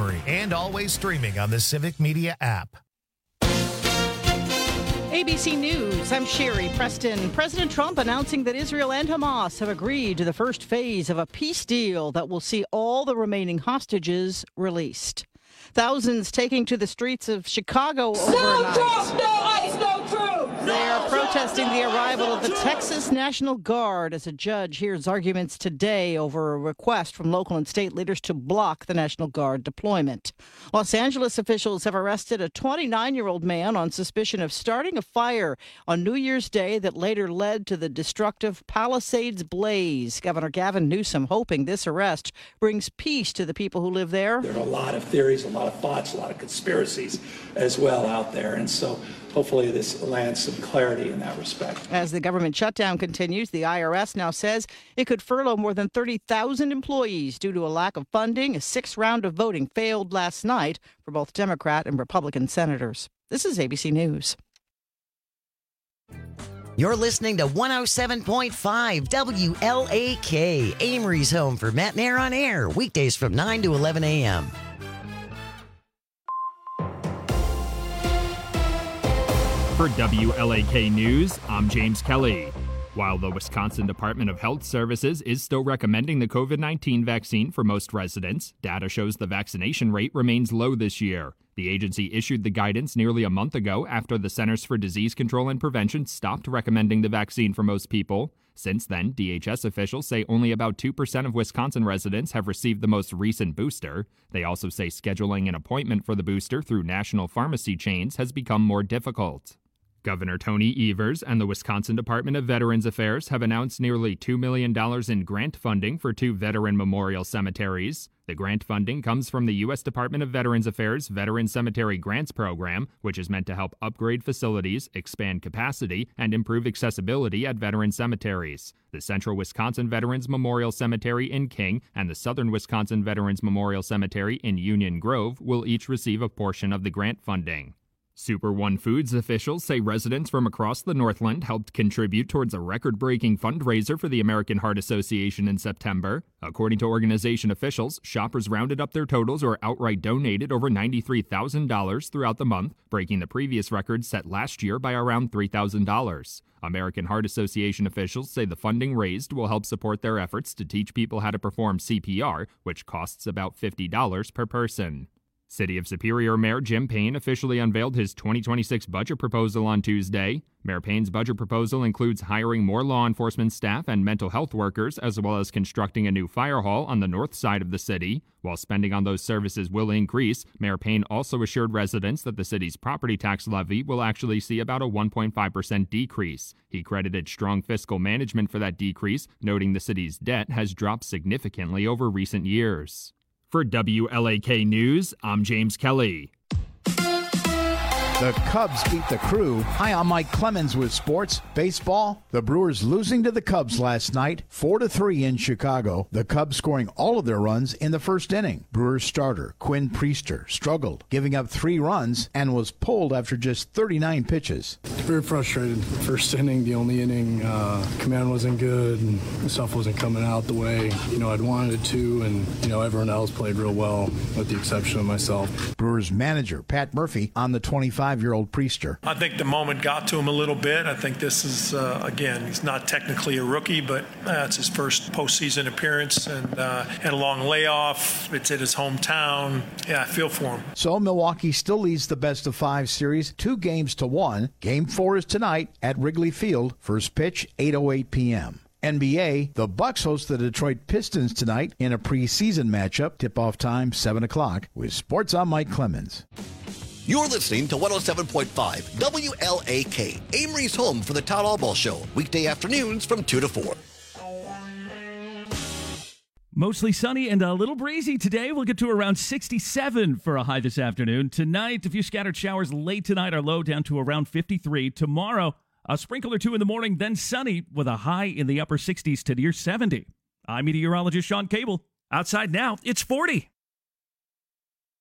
delivery, and always streaming on the Civic Media app. ABC News, I'm Sherry Preston. President Trump announcing that Israel and Hamas have agreed to the first phase of a peace deal that will see all the remaining hostages released. Thousands taking to the streets of Chicago overnight. No Trump, no ICE, no troops! They are protesting the arrival of the Texas National Guard as a judge hears arguments today over a request from local and state leaders to block the National Guard deployment. Los Angeles officials have arrested a 29-year-old man on suspicion of starting a fire on New Year's Day that later led to the destructive Palisades blaze. Governor Gavin Newsom hoping this arrest brings peace to the people who live there. There are a lot of theories, a lot of thoughts, a lot of conspiracies as well out there. And so hopefully this lands some clarity in that respect. As the government shutdown continues, the IRS now says it could furlough more than 30,000 employees due to a lack of funding. A sixth round of voting failed last night for both Democrat and Republican senators. This is ABC News. You're listening to 107.5 WLAK, Amory's home for Matt and Air on Air, weekdays from 9 to 11 a.m. For WLAK News, I'm James Kelly. While the Wisconsin Department of Health Services is still recommending the COVID-19 vaccine for most residents, data shows the vaccination rate remains low this year. The agency issued the guidance nearly a month ago after the Centers for Disease Control and Prevention stopped recommending the vaccine for most people. Since then, DHS officials say only about 2% of Wisconsin residents have received the most recent booster. They also say scheduling an appointment for the booster through national pharmacy chains has become more difficult. Governor Tony Evers and the Wisconsin Department of Veterans Affairs have announced nearly $2 million in grant funding for 2 veteran memorial cemeteries. The grant funding comes from the U.S. Department of Veterans Affairs Veteran Cemetery Grants Program, which is meant to help upgrade facilities, expand capacity, and improve accessibility at veteran cemeteries. The Central Wisconsin Veterans Memorial Cemetery in King and the Southern Wisconsin Veterans Memorial Cemetery in Union Grove will each receive a portion of the grant funding. Super One Foods officials say residents from across the Northland helped contribute towards a record-breaking fundraiser for the American Heart Association in September. According to organization officials, shoppers rounded up their totals or outright donated over $93,000 throughout the month, breaking the previous record set last year by around $3,000. American Heart Association officials say the funding raised will help support their efforts to teach people how to perform CPR, which costs about $50 per person. City of Superior Mayor Jim Payne officially unveiled his 2026 budget proposal on Tuesday. Mayor Payne's budget proposal includes hiring more law enforcement staff and mental health workers, as well as constructing a new fire hall on the north side of the city. While spending on those services will increase, Mayor Payne also assured residents that the city's property tax levy will actually see about a 1.5% decrease. He credited strong fiscal management for that decrease, noting the city's debt has dropped significantly over recent years. For WLAK News, I'm James Kelly. The Cubs beat the Crew. Hi, I'm Mike Clemens with sports. Baseball, the Brewers losing to the Cubs last night, 4-3 in Chicago. The Cubs scoring all of their runs in the first inning. Brewers starter Quinn Priester struggled, giving up 3 runs and was pulled after just 39 pitches. Very frustrated. First inning, the only inning, command wasn't good and the stuff wasn't coming out the way, I'd wanted it to, and, everyone else played real well with the exception of myself. Brewers manager Pat Murphy on the 25-year-old Priester. I think the moment got to him a little bit. I think this is, again, he's not technically a rookie, but it's his first postseason appearance and had a long layoff. It's at his hometown. Yeah, I feel for him. So Milwaukee still leads the best-of-5 series 2-1. Game 4 is tonight at Wrigley Field. First pitch, 8:08 p.m. NBA, the Bucks host the Detroit Pistons tonight in a preseason matchup. Tip-off time, 7 o'clock. With sports, I'm Mike Clemens. You're listening to 107.5 WLAK, Amory's home for the Todd Albaugh Show, weekday afternoons from 2 to 4. Mostly sunny and a little breezy today. We'll get to around 67 for a high this afternoon. Tonight, a few scattered showers late tonight, our low down to around 53. Tomorrow, a sprinkle or two in the morning, then sunny with a high in the upper 60s to near 70. I'm meteorologist Sean Cable. Outside now, it's 40.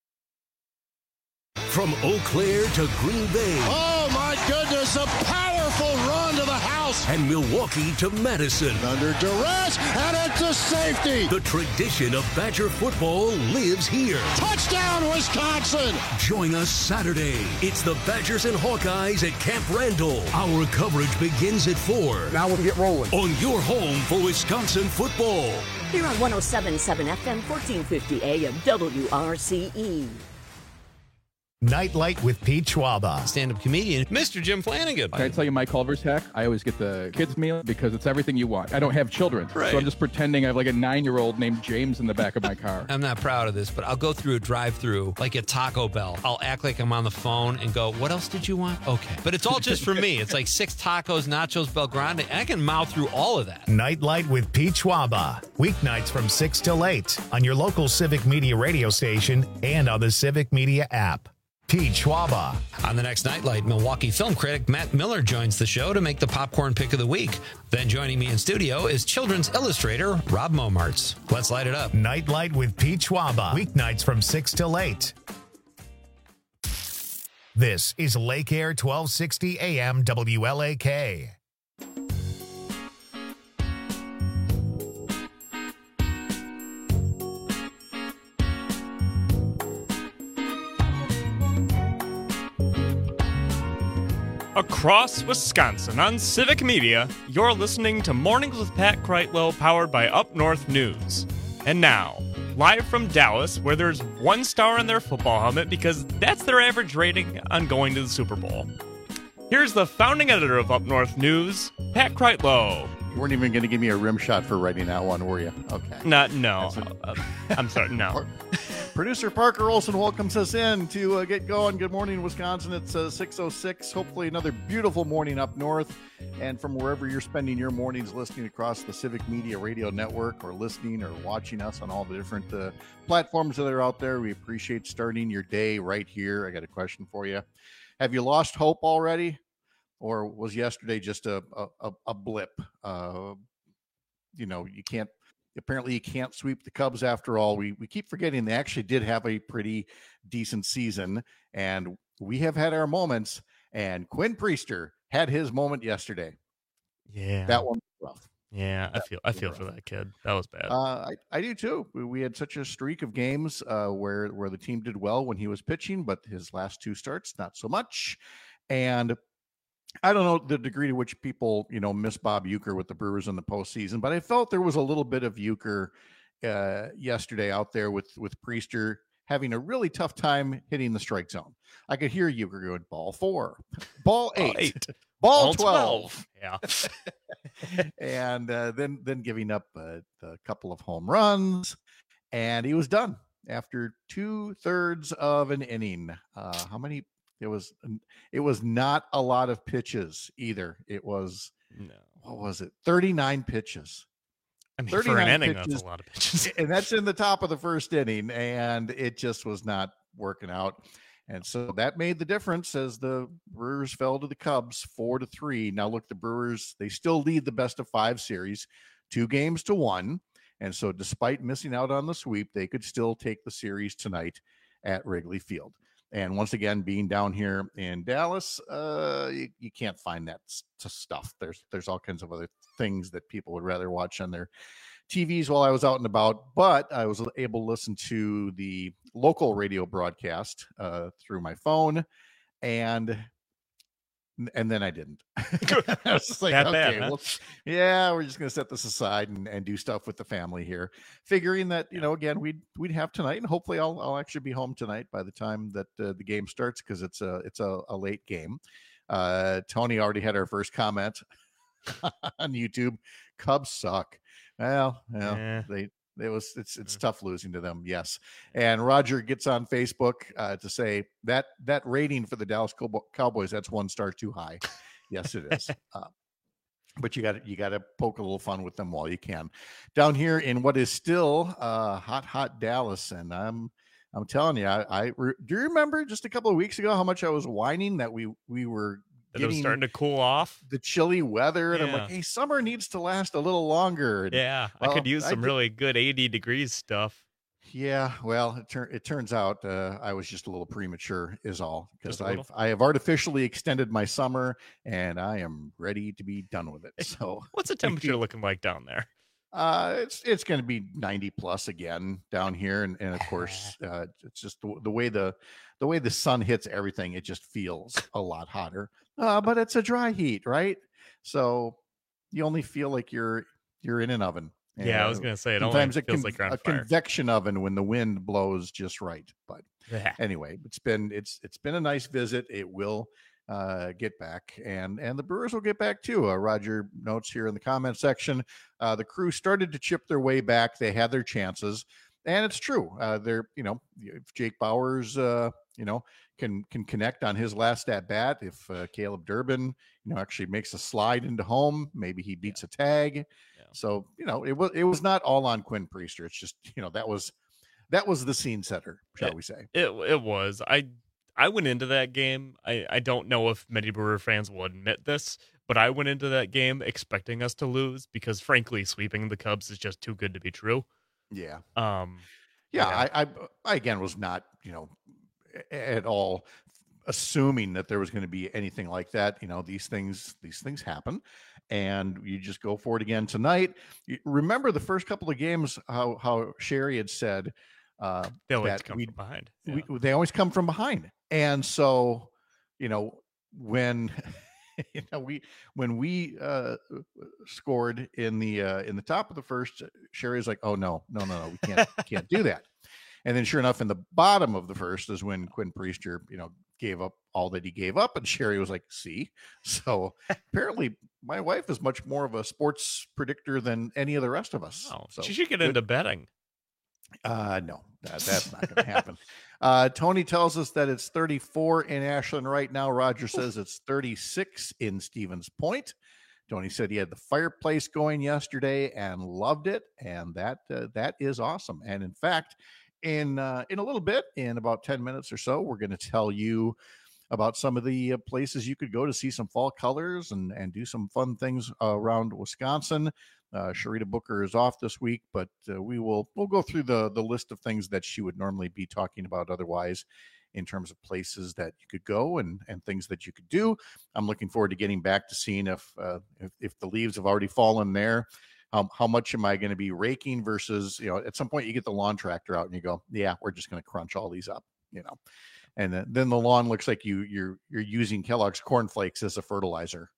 From Eau Claire to Green Bay. Oh, my goodness, a power beautiful run to the house. And Milwaukee to Madison. Under duress, and it's a safety. The tradition of Badger football lives here. Touchdown, Wisconsin. Join us Saturday. It's the Badgers and Hawkeyes at Camp Randall. Our coverage begins at 4. Now we'll get rolling. On your home for Wisconsin football. Here on 107.7 FM, 1450 AM, WRCE. Nightlight with Pete Schwaba. Stand-up comedian, Mr. Jim Flanagan. Can I tell you my Culver's hack? I always get the kids meal because it's everything you want. I don't have children, right. So I'm just pretending I have like a 9-year-old named James in the back of my car. I'm not proud of this, but I'll go through a drive-through like at Taco Bell. I'll act like I'm on the phone and go, what else did you want? Okay. But it's all just for me. It's like 6 tacos, nachos, Bel Grande, and I can mouth through all of that. Nightlight with Pete Schwaba. Weeknights from 6 till 8 on your local Civic Media radio station and on the Civic Media app. Pete Schwaba. On the next Nightlight, Milwaukee film critic Matt Miller joins the show to make the popcorn pick of the week. Then joining me in studio is children's illustrator Rob Momartz. Let's light it up. Nightlight with Pete Schwaba. Weeknights from 6 till 8. This is Lake Air 1260 AM WLAK. Across Wisconsin on Civic Media, you're listening to Mornings with Pat Kreitlow, powered by Up North News. And now, live from Dallas, where there's 1 star on their football helmet because that's their average rating on going to the Super Bowl. Here's the founding editor of Up North News, Pat Kreitlow. You weren't even going to give me a rim shot for writing that one, were you? Okay. No. I'm sorry, no. Producer Parker Olson welcomes us in to get going. Good morning, Wisconsin. It's 6:06. Hopefully another beautiful morning up north. And from wherever you're spending your mornings listening across the Civic Media Radio Network or listening or watching us on all the different platforms that are out there, we appreciate starting your day right here. I got a question for you. Have you lost hope already? Or was yesterday just a blip? Apparently you can't sweep the Cubs after all. We keep forgetting they actually did have a pretty decent season, and we have had our moments, and Quinn Priester had his moment yesterday. Yeah. That one was rough. Yeah, I feel for that kid. That was bad. I do too. We had such a streak of games where the team did well when he was pitching, but his last 2 starts, not so much. And I don't know the degree to which people, miss Bob Uecker with the Brewers in the postseason, but I felt there was a little bit of Uecker yesterday out there with Priester having a really tough time hitting the strike zone. I could hear Uecker going, ball 4, ball 8, ball 12. Yeah. And then giving up a couple of home runs, and he was done after 2/3 of an inning. How many? It was not a lot of pitches either. It was, what was it? 39 pitches. I mean, for an inning, that's a lot of pitches. And that's in the top of the first inning, and it just was not working out. And so that made the difference as the Brewers fell to the Cubs 4-3. Now look, the Brewers, they still lead the best of 5 series, 2-1. And so despite missing out on the sweep, they could still take the series tonight at Wrigley Field. And once again, being down here in Dallas, you can't find that stuff. There's all kinds of other things that people would rather watch on their TVs while I was out and about. But I was able to listen to the local radio broadcast through my phone, and then I didn't. I was just like, that okay, bad, huh? Well, we're just going to set this aside and do stuff with the family here, figuring that, again, we'd have tonight, and hopefully I'll actually be home tonight by the time that the game starts, because it's a late game. Tony already had our first comment on YouTube. Cubs suck. Well, Yeah. It's tough losing to them. Yes. And Roger gets on Facebook to say that rating for the Dallas Cowboys, that's 1 star too high. Yes, it is. But you got to poke a little fun with them while you can. Down here in what is still hot Dallas, and I'm telling you, do you remember just a couple of weeks ago how much I was whining that we were It was starting to cool off. The chilly weather, and Yeah. I'm like, hey, summer needs to last a little longer. And, Yeah, I could use some really good 80 degrees stuff. Yeah, well, it turns out I was just a little premature, is all, because I have artificially extended my summer, and I am ready to be done with it. So, what's the temperature looking like down there? It's going to be 90 plus again down here, and of course, it's just the way the sun hits everything. It just feels a lot hotter, but it's a dry heat, right? So you only feel like you're in an oven. Yeah, I was going to say, sometimes it feels like you're on a fire. convection oven when the wind blows just right. But anyway, it's been a nice visit. It will get back, and the Brewers will get back too. Roger notes here in the comment section, the Crew started to chip their way back. They had their chances, and it's true. They're, if Jake Bauers, can connect on his last at bat, if Caleb Durbin, actually makes a slide into home, maybe he beats a tag. Yeah. So, it was not all on Quinn Priester. It's just, that was the scene setter, shall we say. It was. I went into that game. I don't know if many Brewer fans will admit this, but I went into that game expecting us to lose because, frankly, sweeping the Cubs is just too good to be true. Yeah. I again was not, at all assuming that there was going to be anything like that. These things happen, and you just go for it again tonight. You remember the first couple of games, how Sherry had said, they always come from behind. Yeah. They always come from behind. And so, when when we scored in the top of the first, Sherry was like, "Oh no, we can't do that." And then, sure enough, in the bottom of the first is when Quinn Priester, gave up all that he gave up, and Sherry was like, "See." So apparently, my wife is much more of a sports predictor than any of the rest of us. Oh, so she should get into betting. No, that's not going to happen. Tony tells us that it's 34 in Ashland right now. Roger says it's 36 in Stevens Point. Tony said he had the fireplace going yesterday and loved it, and that is awesome. And in fact, in a little bit, in about 10 minutes or so, we're going to tell you about some of the places you could go to see some fall colors and do some fun things around Wisconsin. Sharita Booker is off this week, but we'll go through the list of things that she would normally be talking about otherwise, in terms of places that you could go and things that you could do. I'm looking forward to getting back to seeing if the leaves have already fallen there. How much am I going to be raking versus, at some point you get the lawn tractor out and you go, yeah, we're just going to crunch all these up, and then the lawn looks like you're using Kellogg's Corn Flakes as a fertilizer.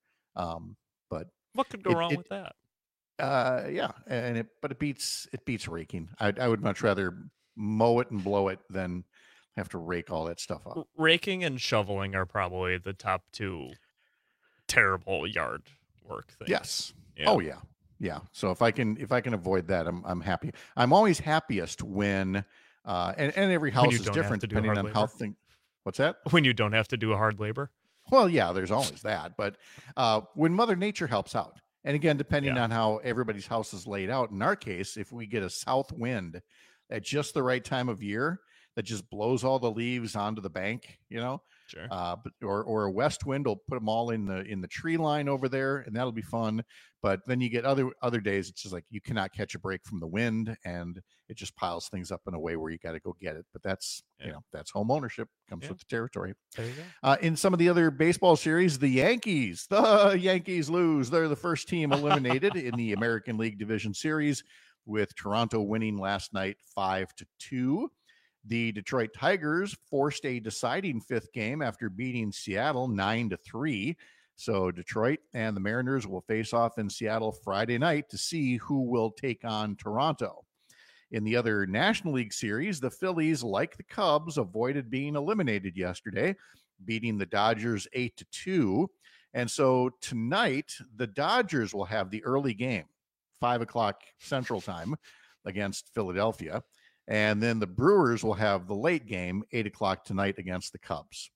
But what could go wrong with that? Yeah, but it beats raking. I would much rather mow it and blow it than have to rake all that stuff up. Raking and shoveling are probably the top two terrible yard work things. Yes. Yeah. Oh yeah. Yeah. So if I can avoid that, I'm happy. I'm always happiest when and every house is different depending on how things. What's that? When you don't have to do a hard labor. Well, yeah, there's always that, but when Mother Nature helps out. And again, depending on how everybody's house is laid out, in our case, if we get a south wind at just the right time of year that just blows all the leaves onto the bank, sure. Or a west wind will put them all in the tree line over there, and that'll be fun. But then you get other days, it's just like you cannot catch a break from the wind, and it just piles things up in a way where you got to go get it. But that's that's home ownership, comes with the territory. There you go. In some of the other baseball series, the Yankees lose. They're the first team eliminated in the American League Division Series, with Toronto winning last night 5-2. The Detroit Tigers forced a deciding fifth game after beating Seattle 9-3. So Detroit and the Mariners will face off in Seattle Friday night to see who will take on Toronto. In the other National League Series, the Phillies, like the Cubs, avoided being eliminated yesterday, beating the Dodgers 8-2. And so tonight, the Dodgers will have the early game, 5 o'clock Central Time, against Philadelphia. And then the Brewers will have the late game, 8 o'clock tonight, against the Cubs.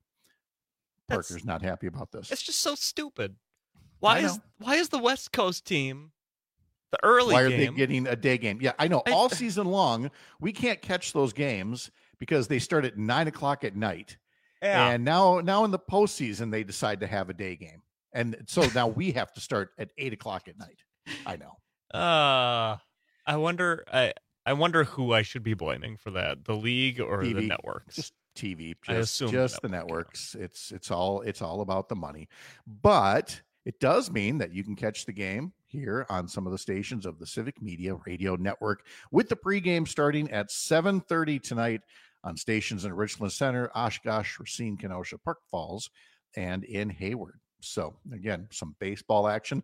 Parker's not happy about this. It's just so stupid. Why is the West Coast team the early game? Why are they getting a day game? Yeah, I know. All season long, we can't catch those games because they start at 9 o'clock at night. Yeah. And now in the postseason, they decide to have a day game. And so now we have to start at 8 o'clock at night. I know. I wonder. I I wonder who I should be blaming for that, the league or TV, the networks. Just TV. I assume just the networks. It's all about the money. But it does mean that you can catch the game here on some of the stations of the Civic Media Radio Network, with the pregame starting at 7:30 tonight on stations in Richland Center, Oshkosh, Racine, Kenosha, Park Falls, and in Hayward. So again, some baseball action.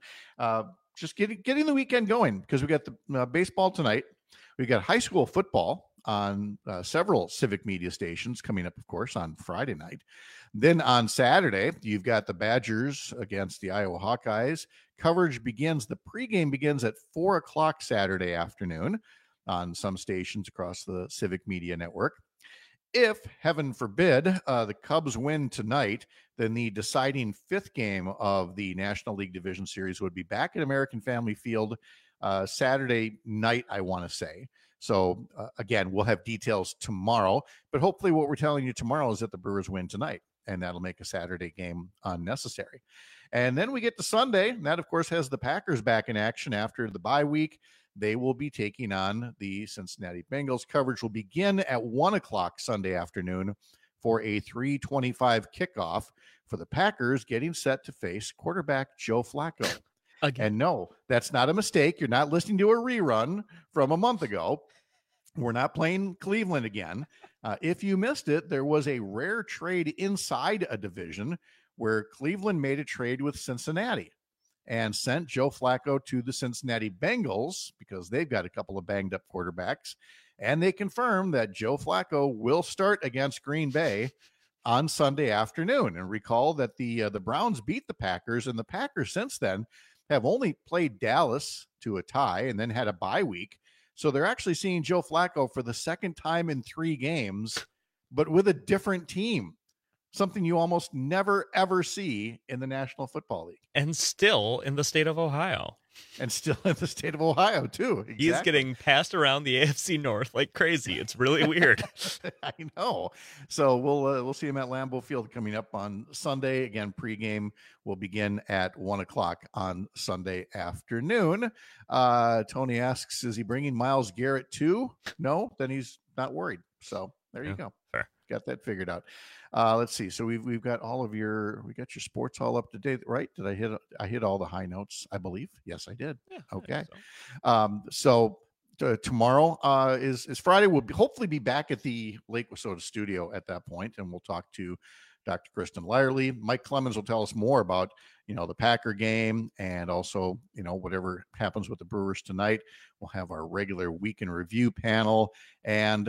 Just getting the weekend going, because we got the baseball tonight. We got high school football on several Civic Media stations coming up, of course, on Friday night. Then on Saturday, you've got the Badgers against the Iowa Hawkeyes. Coverage begins, the pregame begins at 4 o'clock Saturday afternoon on some stations across the Civic Media Network. If, heaven forbid, the Cubs win tonight, then the deciding fifth game of the National League Division Series would be back at American Family Field Saturday night, I want to say. So, again, we'll have details tomorrow. But hopefully what we're telling you tomorrow is that the Brewers win tonight, and that'll make a Saturday game unnecessary. And then we get to Sunday, and that, of course, has the Packers back in action after the bye week. They will be taking on the Cincinnati Bengals. Coverage will begin at 1 o'clock Sunday afternoon for a 3:25 kickoff for the Packers, getting set to face quarterback Joe Flacco. Again. And no, that's not a mistake. You're not listening to a rerun from a month ago. We're not playing Cleveland again. If you missed it, there was a rare trade inside a division where Cleveland made a trade with Cincinnati and sent Joe Flacco to the Cincinnati Bengals because they've got a couple of banged up quarterbacks. And they confirmed that Joe Flacco will start against Green Bay on Sunday afternoon. And recall that the Browns beat the Packers, and the Packers since then have only played Dallas to a tie and then had a bye week. So they're actually seeing Joe Flacco for the second time in 3 games, but with a different team. Something you almost never, ever see in the National Football League. And still in the state of Ohio. And still in the state of Ohio, too. Exactly. He's getting passed around the AFC North like crazy. It's really weird. I know. So we'll see him at Lambeau Field coming up on Sunday. Again, pregame will begin at 1 o'clock on Sunday afternoon. Tony asks, is he bringing Myles Garrett too? No, then he's not worried. So there you go. Fair. Got that figured out. Let's see. So we got your sports all up to date, right? Did I hit all the high notes? I believe. Yes, I did. Yeah, okay. So tomorrow is Friday. We'll hopefully be back at the Lake Wissota studio at that point, and we'll talk to Dr. Kristen Lyerly. Mike Clemens will tell us more about the Packer game, and also whatever happens with the Brewers tonight. We'll have our regular week in review panel, and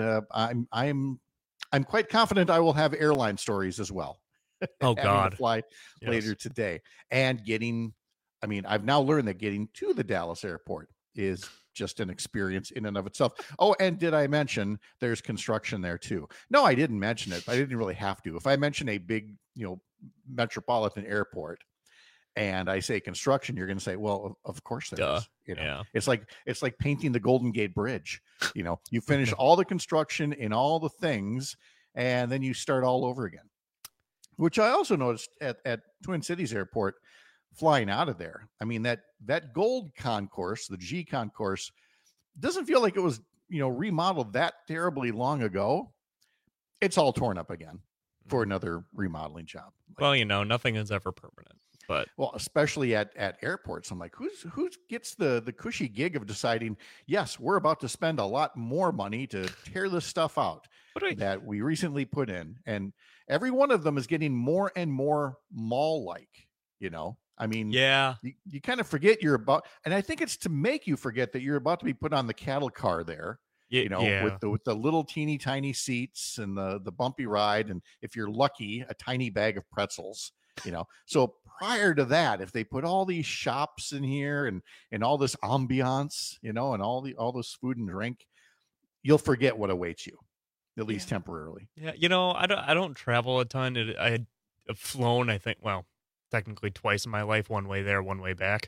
I'm quite confident I will have airline stories as well. Oh God. To fly later today. And I've now learned that getting to the Dallas airport is just an experience in and of itself. Oh, and did I mention there's construction there too? No, I didn't mention it. I didn't really have to. If I mention a big, metropolitan airport and I say construction, you're going to say, well, of course there is. Yeah. It's like painting the Golden Gate Bridge. You finish all the construction in all the things, and then you start all over again. Which I also noticed at Twin Cities Airport flying out of there. I mean, that gold concourse, the G concourse, doesn't feel like it was, remodeled that terribly long ago. It's all torn up again for another remodeling job. Well, nothing is ever permanent. But especially at airports, I'm like, who gets the cushy gig of deciding, yes, we're about to spend a lot more money to tear this stuff out that we recently put in, and every one of them is getting more and more mall-like. I mean, yeah, you kind of forget you're about, and I think it's to make you forget that you're about to be put on the cattle car there. With the little teeny tiny seats and the bumpy ride, and if you're lucky, a tiny bag of pretzels. So prior to that, if they put all these shops in here and all this ambiance, and all this food and drink, you'll forget what awaits you, at least temporarily. Yeah. I don't travel a ton. I had flown, I think, technically twice in my life, one way there, one way back.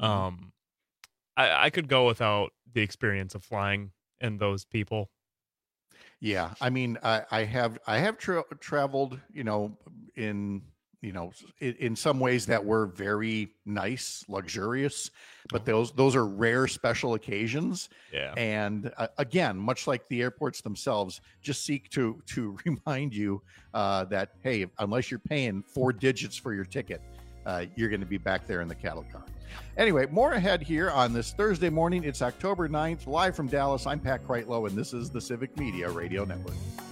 I could go without the experience of flying and those people. Yeah. I mean, I have traveled, in in some ways that were very nice, luxurious, but those are rare special occasions. Yeah. And again, much like the airports themselves, just seek to remind you that, hey, unless you're paying 4 digits for your ticket, you're going to be back there in the cattle car. Anyway, more ahead here on this Thursday morning. It's October 9th, live from Dallas. I'm Pat Kreitlow, and this is the Civic Media Radio Network.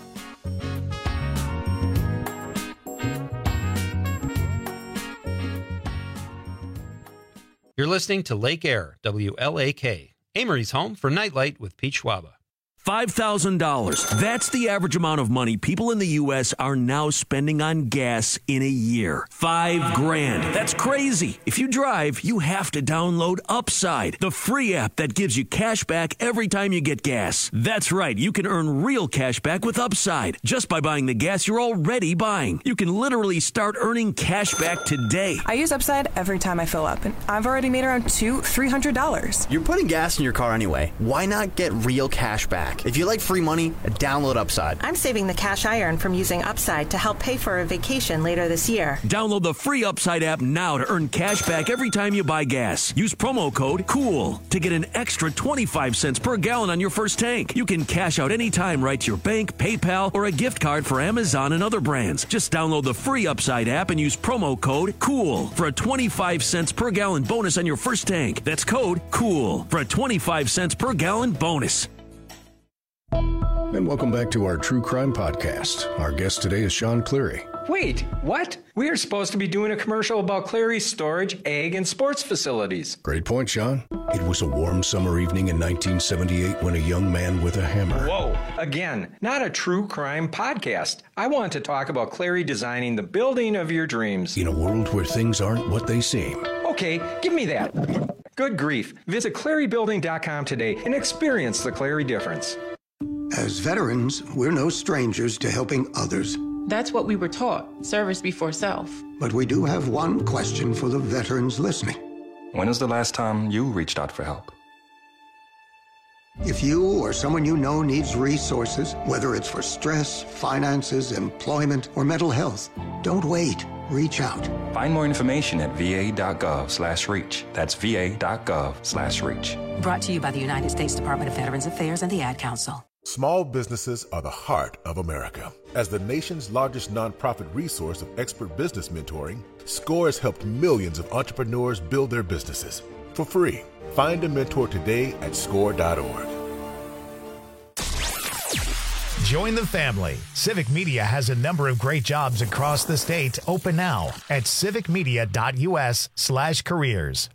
You're listening to Lake Air, WLAK, Amory's home for Nightlight with Pete Schwaba. $5,000. That's the average amount of money people in the U.S. are now spending on gas in a year. $5,000. That's crazy. If you drive, you have to download Upside, the free app that gives you cash back every time you get gas. That's right. You can earn real cash back with Upside just by buying the gas you're already buying. You can literally start earning cash back today. I use Upside every time I fill up, and I've already made around $300. You're putting gas in your car anyway. Why not get real cash back? If you like free money, download Upside. I'm saving the cash I earn from using Upside to help pay for a vacation later this year. Download the free Upside app now to earn cash back every time you buy gas. Use promo code COOL to get an extra 25 cents per gallon on your first tank. You can cash out anytime right to your bank, PayPal, or a gift card for Amazon and other brands. Just download the free Upside app and use promo code COOL for a 25 cents per gallon bonus on your first tank. That's code COOL for a 25 cents per gallon bonus. And welcome back to our True Crime Podcast. Our guest today is Sean Cleary. Wait, what? We are supposed to be doing a commercial about Cleary's storage, ag, and sports facilities. Great point, Sean. It was a warm summer evening in 1978 when a young man with a hammer... Whoa, again, not a true crime podcast. I want to talk about Cleary designing the building of your dreams. In a world where things aren't what they seem. Okay, give me that. Good grief. Visit ClearyBuilding.com today and experience the Cleary difference. As veterans, we're no strangers to helping others. That's what we were taught, service before self. But we do have one question for the veterans listening. When is the last time you reached out for help? If you or someone you know needs resources, whether it's for stress, finances, employment, or mental health, don't wait. Reach out. Find more information at va.gov/reach. That's va.gov/reach. Brought to you by the United States Department of Veterans Affairs and the Ad Council. Small businesses are the heart of America. As the nation's largest nonprofit resource of expert business mentoring, SCORE has helped millions of entrepreneurs build their businesses for free. Find a mentor today at score.org. Join the family. Civic Media has a number of great jobs across the state open now at civicmedia.us/careers.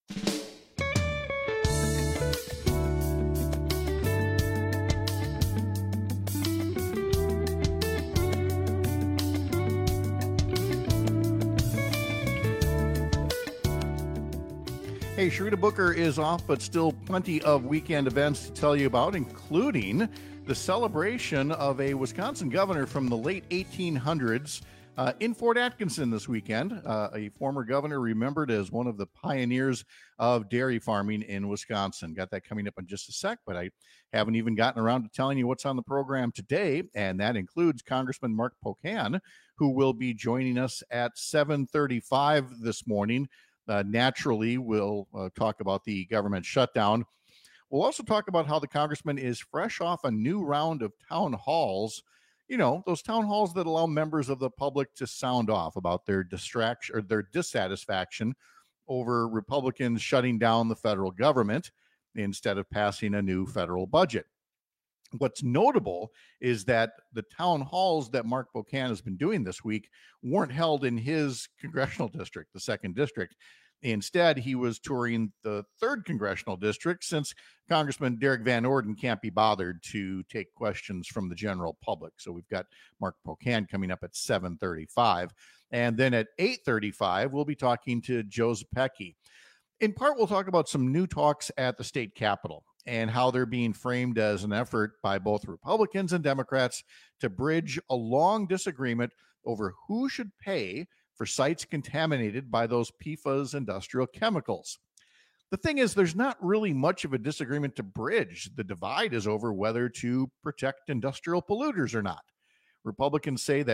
Hey, Sharita Booker is off, but still plenty of weekend events to tell you about, including the celebration of a Wisconsin governor from the late 1800s in Fort Atkinson this weekend. A former governor remembered as one of the pioneers of dairy farming in Wisconsin. Got that coming up in just a sec, but I haven't even gotten around to telling you what's on the program today, and that includes Congressman Mark Pocan, who will be joining us at 7:35 this morning. Naturally, we'll talk about the government shutdown. We'll also talk about how the congressman is fresh off a new round of town halls. You know, those town halls that allow members of the public to sound off about their distraction or their dissatisfaction over Republicans shutting down the federal government instead of passing a new federal budget. What's notable is that the town halls that Mark Pocan has been doing this week weren't held in his congressional district, the 2nd district. Instead, he was touring the 3rd congressional district since Congressman Derek Van Orden can't be bothered to take questions from the general public. So we've got Mark Pocan coming up at 7:35. And then at 8:35, we'll be talking to Joe Zepecki. In part, we'll talk about some new talks at the state capitol and how they're being framed as an effort by both Republicans and Democrats to bridge a long disagreement over who should pay for sites contaminated by those PFAS industrial chemicals. The thing is, there's not really much of a disagreement to bridge. The divide is over whether to protect industrial polluters or not. Republicans say that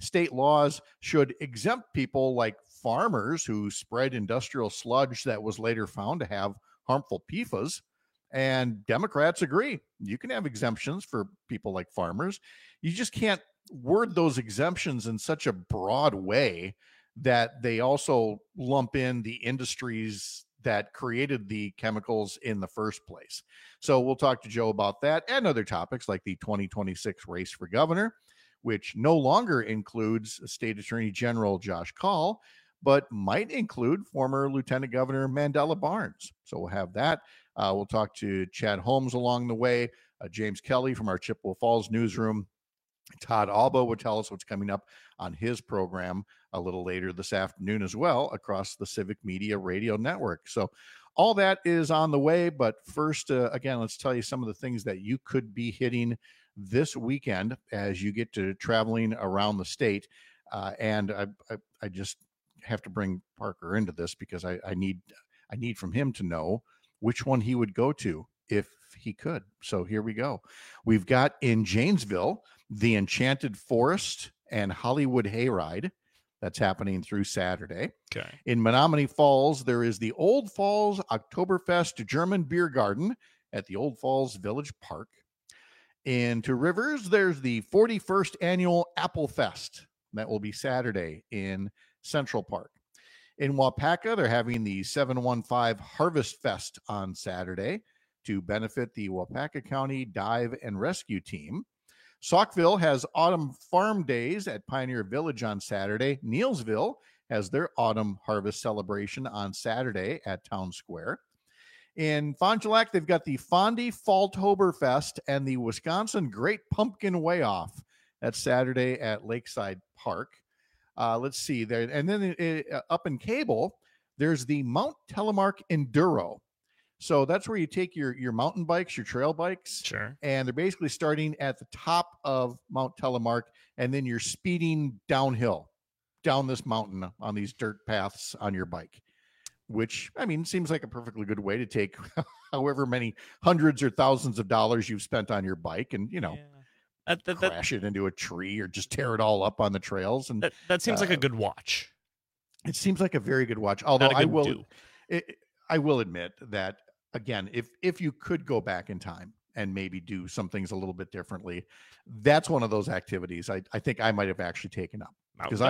state laws should exempt people like farmers who spread industrial sludge that was later found to have harmful PFAS. And Democrats agree. You can have exemptions for people like farmers. You just can't word those exemptions in such a broad way that they also lump in the industries that created the chemicals in the first place. So we'll talk to Joe about that and other topics like the 2026 race for governor, which no longer includes State Attorney General Josh Kaul, but might include former Lieutenant Governor Mandela Barnes. So we'll have that. We'll talk to Chad Holmes along the way, James Kelly from our Chippewa Falls newsroom. Todd Alba will tell us what's coming up on his program a little later this afternoon as well across the Civic Media Radio Network. So all that is on the way. But first, again, let's tell you some of the things that you could be hitting this weekend as you get to traveling around the state. And I just have to bring Parker into this because I need from him to know which one he would go to if he could. So here we go. We've got in Janesville, the Enchanted Forest and Hollywood Hayride. That's happening through Saturday. Okay. In Menominee Falls, there is the Old Falls Oktoberfest German Beer Garden at the Old Falls Village Park. In Two Rivers, there's the 41st Annual Apple Fest. That will be Saturday in Central Park. In Waupaca, they're having the 715 Harvest Fest on Saturday to benefit the Waupaca County Dive and Rescue Team. Saukville has Autumn Farm Days at Pioneer Village on Saturday. Neilsville has their Autumn Harvest Celebration on Saturday at Town Square. In Fond du Lac, they've got the Fondy Falltoberfest and the Wisconsin Great Pumpkin Way Off. That's Saturday at Lakeside Park. Let's see there. And then up in Cable, there's the Mount Telemark Enduro. So that's where you take your mountain bikes, your trail bikes. Sure. And they're basically starting at the top of Mount Telemark, and then you're speeding downhill, down this mountain on these dirt paths on your bike, which, I mean, seems like a perfectly good way to take however many hundreds or thousands of dollars you've spent on your bike and, crash it into a tree or just tear it all up on the trails. And that seems like a good watch. It seems like a very good watch. Although I will admit that, again, if you could go back in time and maybe do some things a little bit differently, that's one of those activities I think I might have actually taken up, because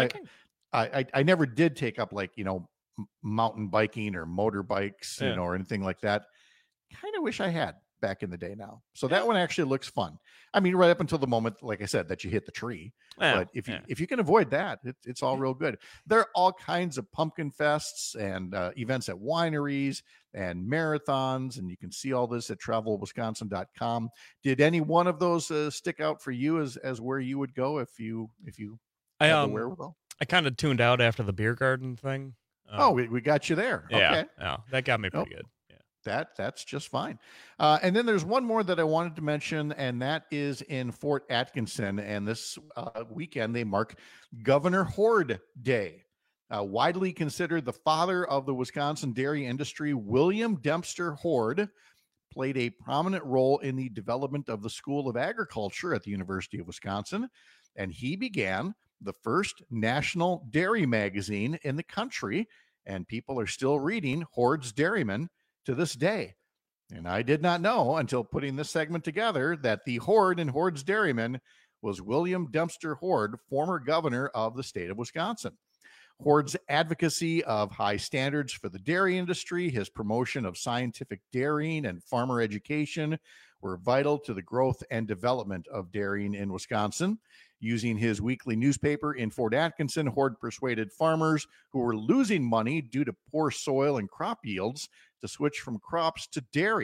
I never did take up mountain biking or motorbikes, or anything like that. Kind of wish I had back in the day now. So that one actually looks fun. I mean, right up until the moment, like I said, that you hit the tree. But if you can avoid that, it's all real good. There are all kinds of pumpkin fests and events at wineries and marathons, and you can see all this at travelwisconsin.com. Did any one of those stick out for you as where you would go if you had the wherewithal? I kind of tuned out after the beer garden thing. We got you there. Yeah, okay. Yeah, that got me pretty good. That's just fine. And then there's one more that I wanted to mention, and that is in Fort Atkinson. And this weekend, they mark Governor Hord Day. Widely considered the father of the Wisconsin dairy industry, William Dempster Hord played a prominent role in the development of the School of Agriculture at the University of Wisconsin. And he began the first national dairy magazine in the country. And people are still reading Hord's Dairyman to this day. And I did not know until putting this segment together that the Hord in Hord's Dairyman was William Dempster Hord, former governor of the state of Wisconsin. Hord's advocacy of high standards for the dairy industry, his promotion of scientific dairying and farmer education were vital to the growth and development of dairying in Wisconsin. Using his weekly newspaper in Fort Atkinson, Hord persuaded farmers who were losing money due to poor soil and crop yields to switch from crops to dairy.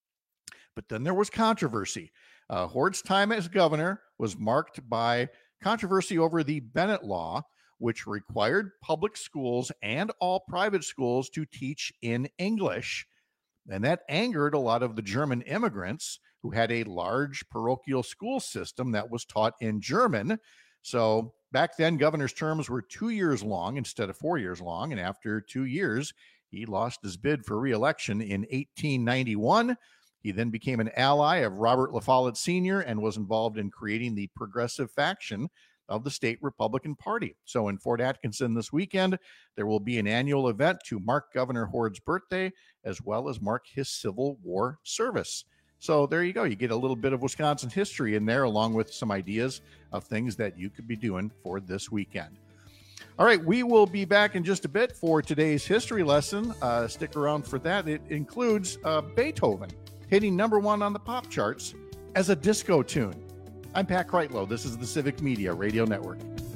But then there was controversy. Hord's time as governor was marked by controversy over the Bennett Law, which required public schools and all private schools to teach in English. And that angered a lot of the German immigrants who had a large parochial school system that was taught in German. So back then, governor's terms were 2 years long instead of 4 years long. And after 2 years, he lost his bid for re-election in 1891. He then became an ally of Robert La Follette Sr. and was involved in creating the progressive faction of the state Republican Party. So in Fort Atkinson this weekend, there will be an annual event to mark Governor Hord's birthday, as well as mark his Civil War service. So there you go. You get a little bit of Wisconsin history in there, along with some ideas of things that you could be doing for this weekend. All right, we will be back in just a bit for today's history lesson. Stick around for that. It includes Beethoven hitting #1 on the pop charts as a disco tune. I'm Pat Kreitlow. This is the Civic Media Radio Network.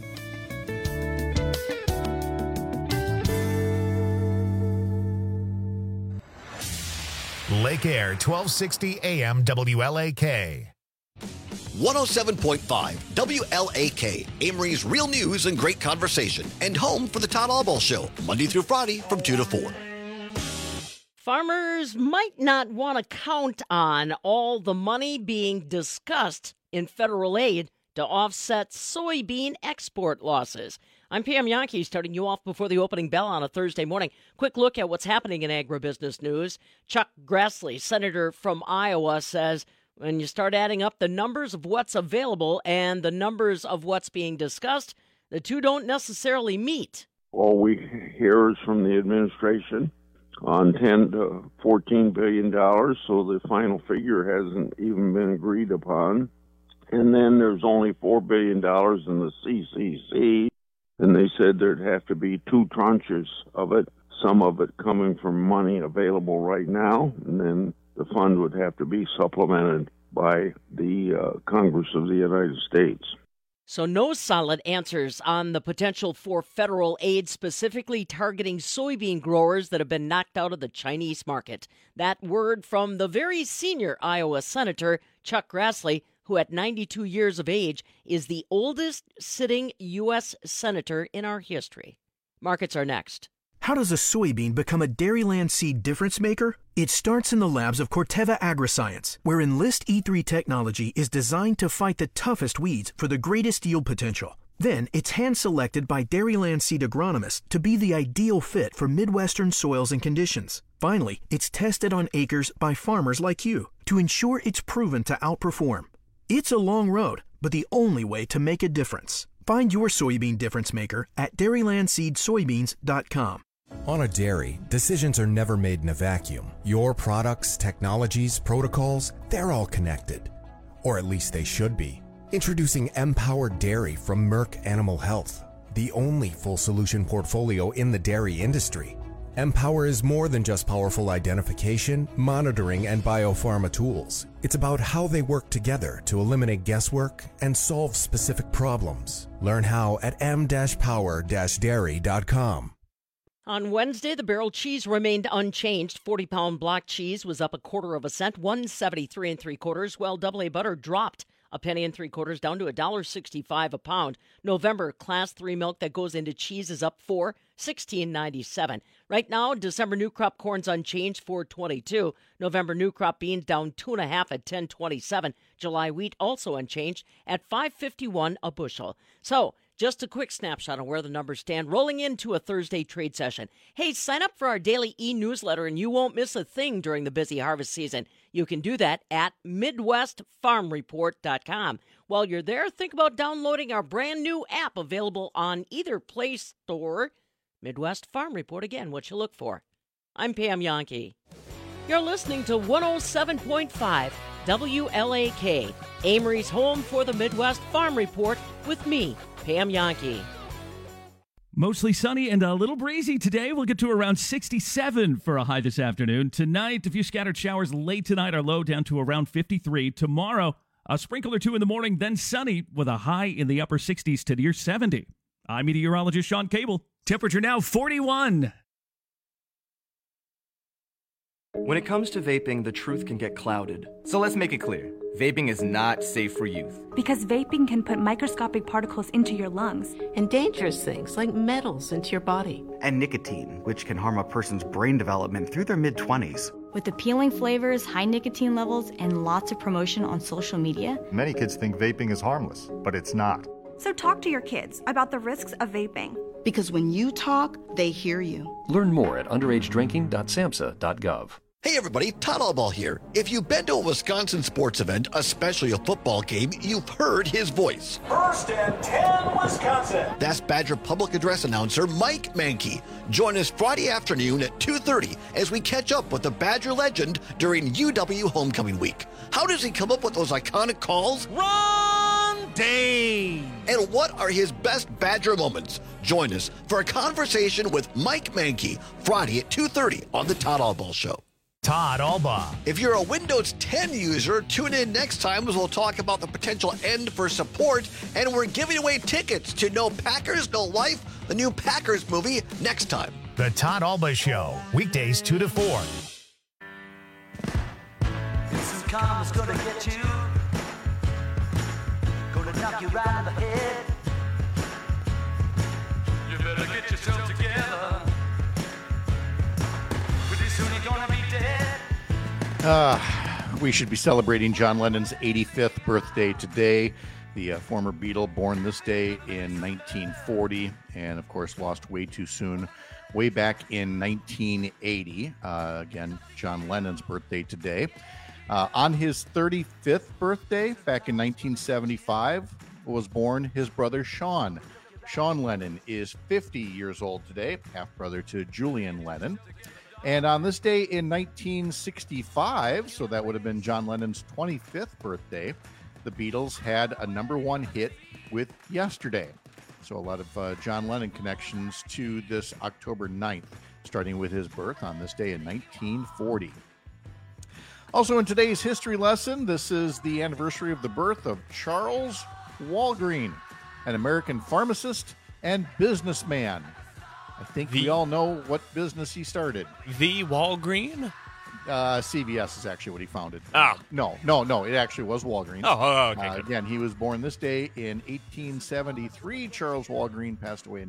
Lake Air, 1260 AM WLAK. 107.5 WLAK, Amory's real news and great conversation, and home for the Todd Albaugh Show, Monday through Friday from 2 to 4. Farmers might not want to count on all the money being discussed in federal aid to offset soybean export losses. I'm Pam Yankee, starting you off before the opening bell on a Thursday morning. Quick look at what's happening in agribusiness news. Chuck Grassley, senator from Iowa, says when you start adding up the numbers of what's available and the numbers of what's being discussed, the two don't necessarily meet. All we hear is from the administration on $10 to $14 billion, so the final figure hasn't even been agreed upon. And then there's only $4 billion in the CCC, and they said there'd have to be 2 tranches of it, some of it coming from money available right now, and then the fund would have to be supplemented by the Congress of the United States. So no solid answers on the potential for federal aid specifically targeting soybean growers that have been knocked out of the Chinese market. That word from the very senior Iowa Senator, Chuck Grassley, who at 92 years of age is the oldest sitting U.S. Senator in our history. Markets are next. How does a soybean become a Dairyland seed difference maker? It starts in the labs of Corteva Agriscience, where Enlist E3 technology is designed to fight the toughest weeds for the greatest yield potential. Then it's hand-selected by Dairyland seed agronomists to be the ideal fit for Midwestern soils and conditions. Finally, it's tested on acres by farmers like you to ensure it's proven to outperform. It's a long road, but the only way to make a difference. Find your soybean difference maker at dairylandseedsoybeans.com. On a dairy, decisions are never made in a vacuum. Your products, technologies, protocols, they're all connected. Or at least they should be. Introducing Empowered Dairy from Merck Animal Health, the only full solution portfolio in the dairy industry. Empower is more than just powerful identification, monitoring, and biopharma tools. It's about how they work together to eliminate guesswork and solve specific problems. Learn how at m-power-dairy.com. On Wednesday, the barrel cheese remained unchanged. 40-pound block cheese was up 1/4 cent, 1.73 3/4, while AA butter dropped 1 3/4 down to $1.65 a pound. November Class 3 milk that goes into cheese is up 4, $16.97. Right now, December new crop corn's unchanged, $4.22. November new crop beans down 2.5 at $10.27. July wheat also unchanged at $5.51 a bushel. So, just a quick snapshot on where the numbers stand, rolling into a Thursday trade session. Hey, sign up for our daily e-newsletter and you won't miss a thing during the busy harvest season. You can do that at MidwestFarmReport.com. While you're there, think about downloading our brand new app available on either Play Store. Midwest Farm Report, again, what you look for. I'm Pam Yankee. You're listening to 107.5 WLAK, Amory's home for the Midwest Farm Report with me, Pam Yankee. Mostly sunny and a little breezy today. We'll get to around 67 for a high this afternoon. Tonight, a few scattered showers late tonight, our low down to around 53. Tomorrow, a sprinkle or two in the morning, then sunny with a high in the upper 60s to near 70. I'm meteorologist Sean Cable. Temperature now 41. When it comes to vaping, the truth can get clouded. So let's make it clear. Vaping is not safe for youth. Because vaping can put microscopic particles into your lungs. And dangerous things like metals into your body. And nicotine, which can harm a person's brain development through their mid-20s. With appealing flavors, high nicotine levels, and lots of promotion on social media. Many kids think vaping is harmless, but it's not. So talk to your kids about the risks of vaping. Because when you talk, they hear you. Learn more at underagedrinking.samhsa.gov. Hey everybody, Todd Albaugh here. If you've been to a Wisconsin sports event, especially a football game, you've heard his voice. 1st and 10 Wisconsin. That's Badger Public Address announcer Mike Mankey. Join us Friday afternoon at 2:30 as we catch up with the Badger legend during UW Homecoming Week. How does he come up with those iconic calls? Ron Dane! And what are his best Badger moments? Join us for a conversation with Mike Mankey Friday at 2:30 on the Todd Albaugh Show. Todd Albaugh. If you're a Windows 10 user, tune in next time as we'll talk about the potential end for support, and we're giving away tickets to No Packers, No Life, the new Packers movie, next time. The Todd Albaugh Show, weekdays 2 to 4. This karma's gonna get you. Gonna knock you right in the head. You better get yourself together. Pretty soon you're gonna be dead. We should be celebrating John Lennon's 85th birthday today. The former Beatle, born this day in 1940, and of course lost way too soon, way back in 1980. Again, John Lennon's birthday today. On his 35th birthday, back in 1975, was born his brother Sean. Sean Lennon is 50 years old today, half-brother to Julian Lennon. And on this day in 1965, so that would have been John Lennon's 25th birthday, the Beatles had a #1 hit with Yesterday. So a lot of John Lennon connections to this October 9th, starting with his birth on this day in 1940. Also in today's history lesson, this is the anniversary of the birth of Charles Walgreen, an American pharmacist and businessman. I think we all know what business he started. The Walgreen? CVS is actually what he founded. Oh. No. It actually was Walgreens. Oh, okay. Again, he was born this day in 1873. Charles Walgreen passed away in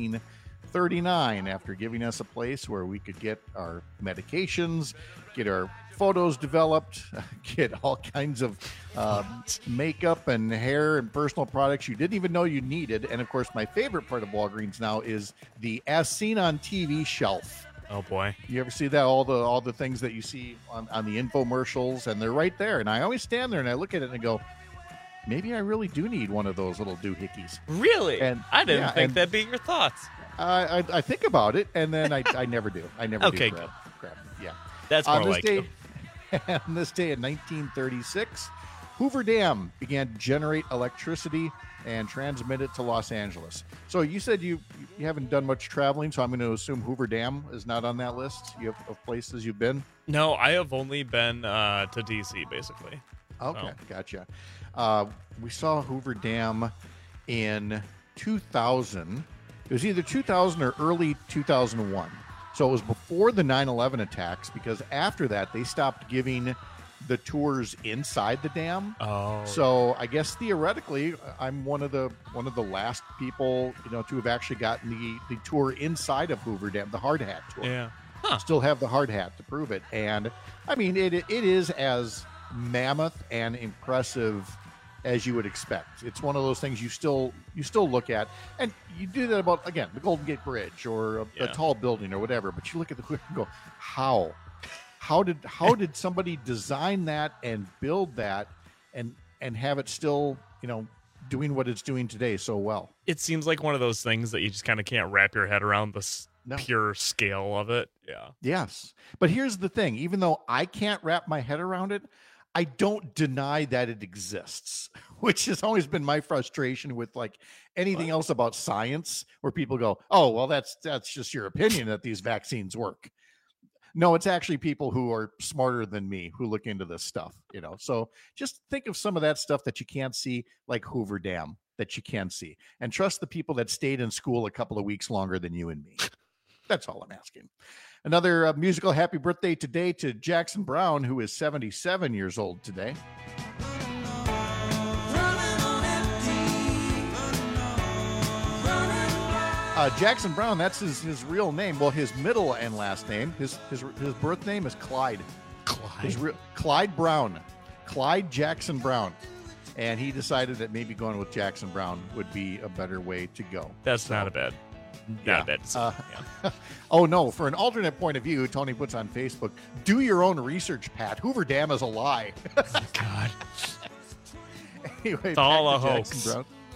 1939 after giving us a place where we could get our medications, get our photos developed, get all kinds of makeup and hair and personal products you didn't even know you needed. And of course, my favorite part of Walgreens now is the as seen on TV shelf. Oh boy. You ever see that? All the things that you see on the infomercials, and they're right there. And I always stand there and I look at it and I go, maybe I really do need one of those little doohickeys. Really? And I didn't think that'd be your thoughts. I think about it, and then I never do. I never okay, do grab it. Yeah. That's more like you. On this day in 1936, Hoover Dam began to generate electricity and transmit it to Los Angeles. So you said you haven't done much traveling, so I'm going to assume Hoover Dam is not on that list of places you've been? No, I have only been to D.C., basically. Okay, Gotcha. We saw Hoover Dam in 2000. It was either 2000 or early 2001. So it was before the 9/11 attacks, because after that they stopped giving the tours inside the dam. Oh. So I guess theoretically I'm one of the last people, to have actually gotten the tour inside of Hoover Dam, the hard hat tour. Yeah. Still have the hard hat to prove it. And I mean, it is as mammoth and impressive as you would expect. It's one of those things you still look at, and you do that about, again, the Golden Gate Bridge or a tall building or whatever, but you look at the and go, how did somebody design that and build that and have it still, doing what it's doing today so well? It seems like one of those things that you just kind of can't wrap your head around the pure scale of it. Yeah. Yes. But here's the thing, even though I can't wrap my head around it, I don't deny that it exists, which has always been my frustration with like anything else about science, where people go, oh, well, that's just your opinion that these vaccines work. No, it's actually people who are smarter than me who look into this stuff, So just think of some of that stuff that you can't see, like Hoover Dam, that you can see, and trust the people that stayed in school a couple of weeks longer than you and me. That's all I'm asking. Another musical happy birthday today to Jackson Browne, who is 77 years old today. Jackson Browne, that's his real name. Well, his middle and last name, his birth name is Clyde. Clyde Brown. Clyde Jackson Browne. And he decided that maybe going with Jackson Browne would be a better way to go. That's not a bad. Not bad. Oh, no. For an alternate point of view, Tony puts on Facebook, do your own research, Pat. Hoover Dam is a lie. Oh, God. Anyway, it's all a hoax.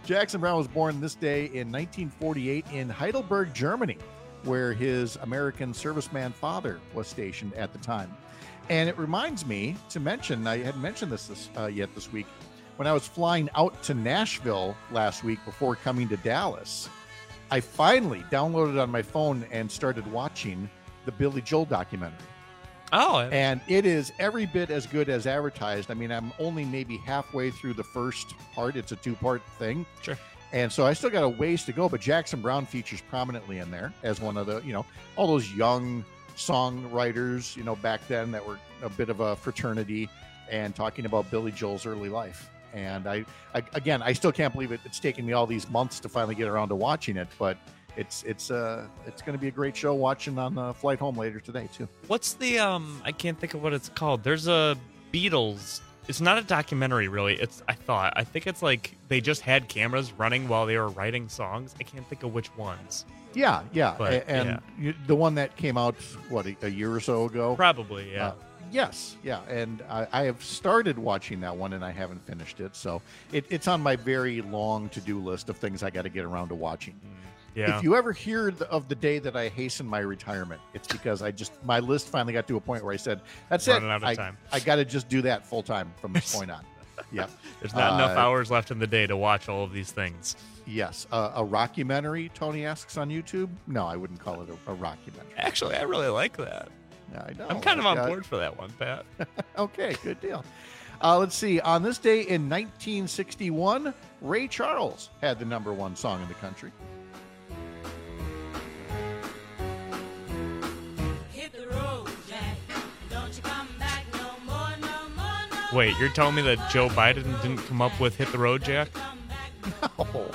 Jackson Browne was born this day in 1948 in Heidelberg, Germany, where his American serviceman father was stationed at the time. And it reminds me to mention, I hadn't mentioned this yet this week, when I was flying out to Nashville last week before coming to Dallas, I finally downloaded on my phone and started watching the Billy Joel documentary. Oh. And it is every bit as good as advertised. I mean, I'm only maybe halfway through the first part. It's a 2-part thing. Sure. And so I still got a ways to go, but Jackson Browne features prominently in there as one of the, all those young songwriters, back then that were a bit of a fraternity and talking about Billy Joel's early life. And I still can't believe it. It's taken me all these months to finally get around to watching it, but it's going to be a great show watching on the flight home later today too. What's the I can't think of what it's called. There's a Beatles. It's not a documentary really. I think it's like they just had cameras running while they were writing songs. I can't think of which ones. Yeah. But, and the one that came out a year or so ago. Probably, yeah. Yes, yeah, and I have started watching that one, and I haven't finished it, so it's on my very long to-do list of things I got to get around to watching. Yeah. If you ever hear of the day that I hasten my retirement, it's because my list finally got to a point where I said, "That's Running it. out of time. I got to just do that full time from this point on." Yeah, There's not enough hours left in the day to watch all of these things. Yes, a rockumentary. Tony asks on YouTube. No, I wouldn't call it a rockumentary. Actually, I really like that. I know. I'm kind of on board for that one, Pat. Okay, good deal. Let's see. On this day in 1961, Ray Charles had the #1 song in the country. Hit the road, Jack. Don't you come back no more, no more, no Wait, you're telling me that Joe Biden didn't come up with Hit the Road, Jack? No.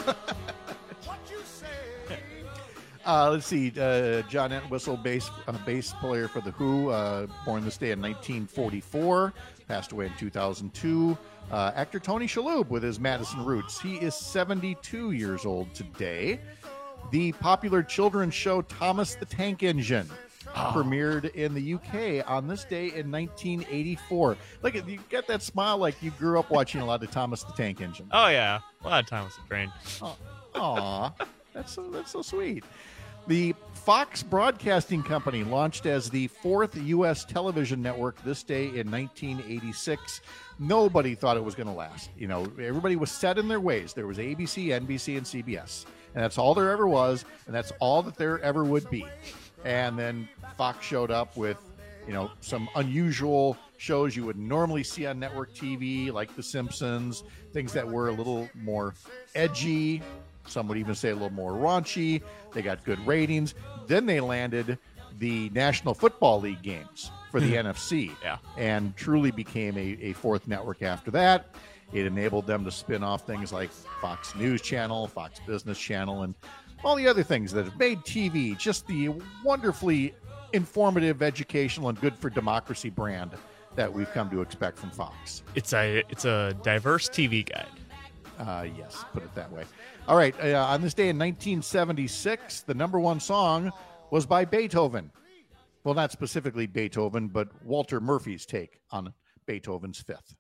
Let's see. John Entwistle, bass player for The Who, born this day in 1944, passed away in 2002. Actor Tony Shalhoub with his Madison roots. He is 72 years old today. The popular children's show Thomas the Tank Engine premiered in the UK on this day in 1984. Look, you get that smile like you grew up watching a lot of Thomas the Tank Engine. Oh, yeah. A lot of Thomas the Train. Aw, that's so sweet. The Fox Broadcasting Company launched as the 4th U.S. television network this day in 1986. Nobody thought it was going to last. Everybody was set in their ways. There was ABC, NBC, and CBS. And that's all there ever was, and that's all that there ever would be. And then Fox showed up with, some unusual shows you would normally see on network TV, like The Simpsons, things that were a little more edgy. Some would even say a little more raunchy. They got good ratings. Then they landed the National Football League games for the NFC. Yeah. And truly became a fourth network after that. It enabled them to spin off things like Fox News Channel, Fox Business Channel, and all the other things that have made TV just the wonderfully informative, educational, and good for democracy brand that we've come to expect from Fox. It's a diverse TV guide. Yes, put it that way. All right, on this day in 1976, the #1 song was by Beethoven. Well, not specifically Beethoven, but Walter Murphy's take on Beethoven's Fifth.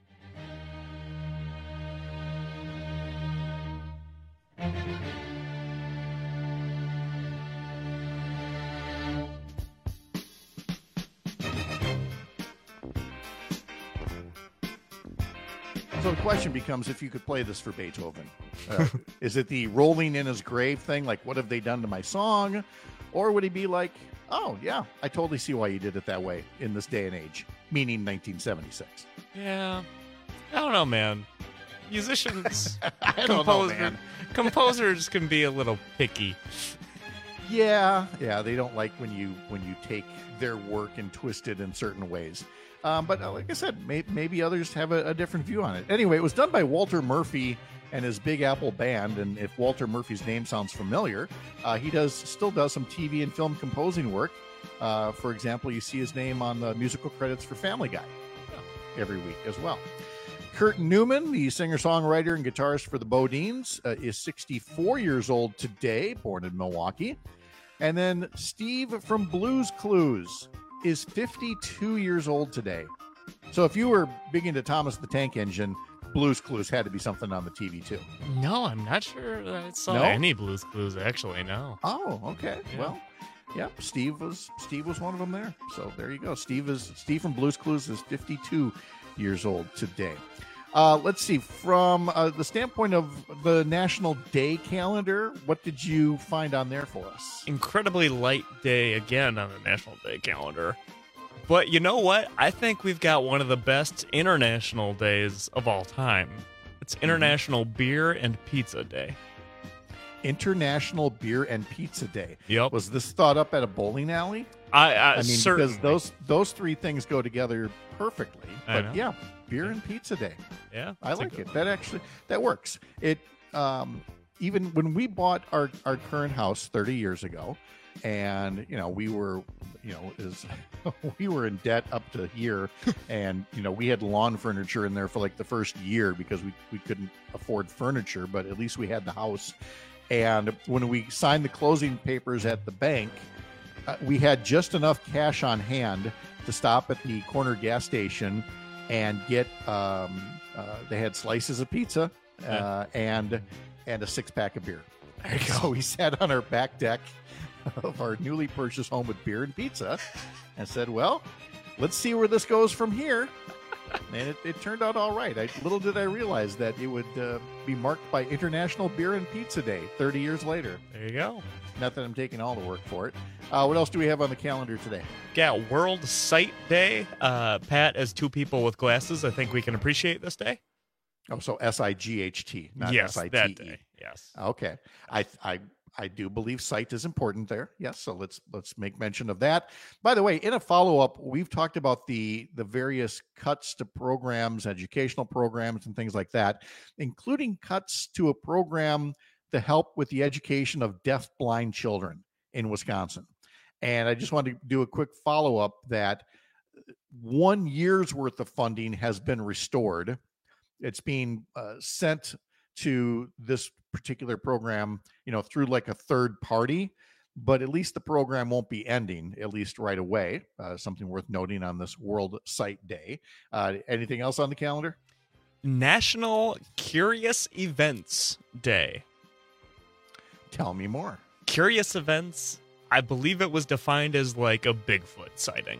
So the question becomes, if you could play this for Beethoven, is it the rolling in his grave thing, like, what have they done to my song? Or would he be like, oh, yeah, I totally see why you did it that way in this day and age, meaning 1976? Yeah. I don't know, man. Musicians, I don't know, man. Composers can be a little picky. Yeah, they don't like when you take their work and twist it in certain ways. But like I said, maybe others have a different view on it. Anyway, it was done by Walter Murphy and his Big Apple Band. And if Walter Murphy's name sounds familiar, he still does some TV and film composing work. For example, you see his name on the musical credits for Family Guy every week as well. Kurt Newman, the singer-songwriter and guitarist for the Bodines, is 64 years old today, born in Milwaukee. And then Steve from Blues Clues is 52 years old today. So if you were big into Thomas the Tank Engine, Blue's Clues had to be something on the TV too. No, I'm not sure I saw No? any Blue's Clues, actually, no. Oh, okay. Yeah. Well, yeah, Steve was one of them there. So there you go. Steve from Blue's Clues is 52 years old today. Let's see. From the standpoint of the National Day calendar, what did you find on there for us? Incredibly light day again on the National Day calendar. But you know what? I think we've got one of the best international days of all time. It's International Beer and Pizza Day. International Beer and Pizza Day. Yep. Was this thought up at a bowling alley? I mean, certainly. Because those three things go together perfectly. I But know. yeah, Beer and Pizza Day. Yeah, I it's a like good it. That works. It even when we bought our current house 30 years ago, and we were we were in debt up to here, and we had lawn furniture in there for like the first year because we couldn't afford furniture, but at least we had the house. And when we signed the closing papers at the bank, we had just enough cash on hand to stop at the corner gas station and get they had slices of pizza and a 6-pack of beer. So we sat on our back deck of our newly purchased home with beer and pizza and said, well, let's see where this goes from here. And it turned out all right. Little did I realize that it would be marked by International Beer and Pizza Day 30 years later. There you go. Not that I'm taking all the work for it. What else do we have on the calendar today? Got World Sight Day. Pat, as two people with glasses, I think we can appreciate this day. Oh, so SIGHT, not Yes, SITE. that day. Yes. Okay. I do believe sight is important there. Yes, so let's make mention of that. By the way, in a follow-up, we've talked about the various cuts to programs, educational programs, and things like that, including cuts to a program to help with the education of deaf-blind children in Wisconsin. And I just wanted to do a quick follow-up that 1 year's worth of funding has been restored. It's being sent to this particular program, through like a third party, but at least the program won't be ending, at least right away. Something worth noting on this World Sight Day. Anything else on the calendar? National Curious Events Day. Tell me more. Curious Events, I believe it was defined as like a Bigfoot sighting.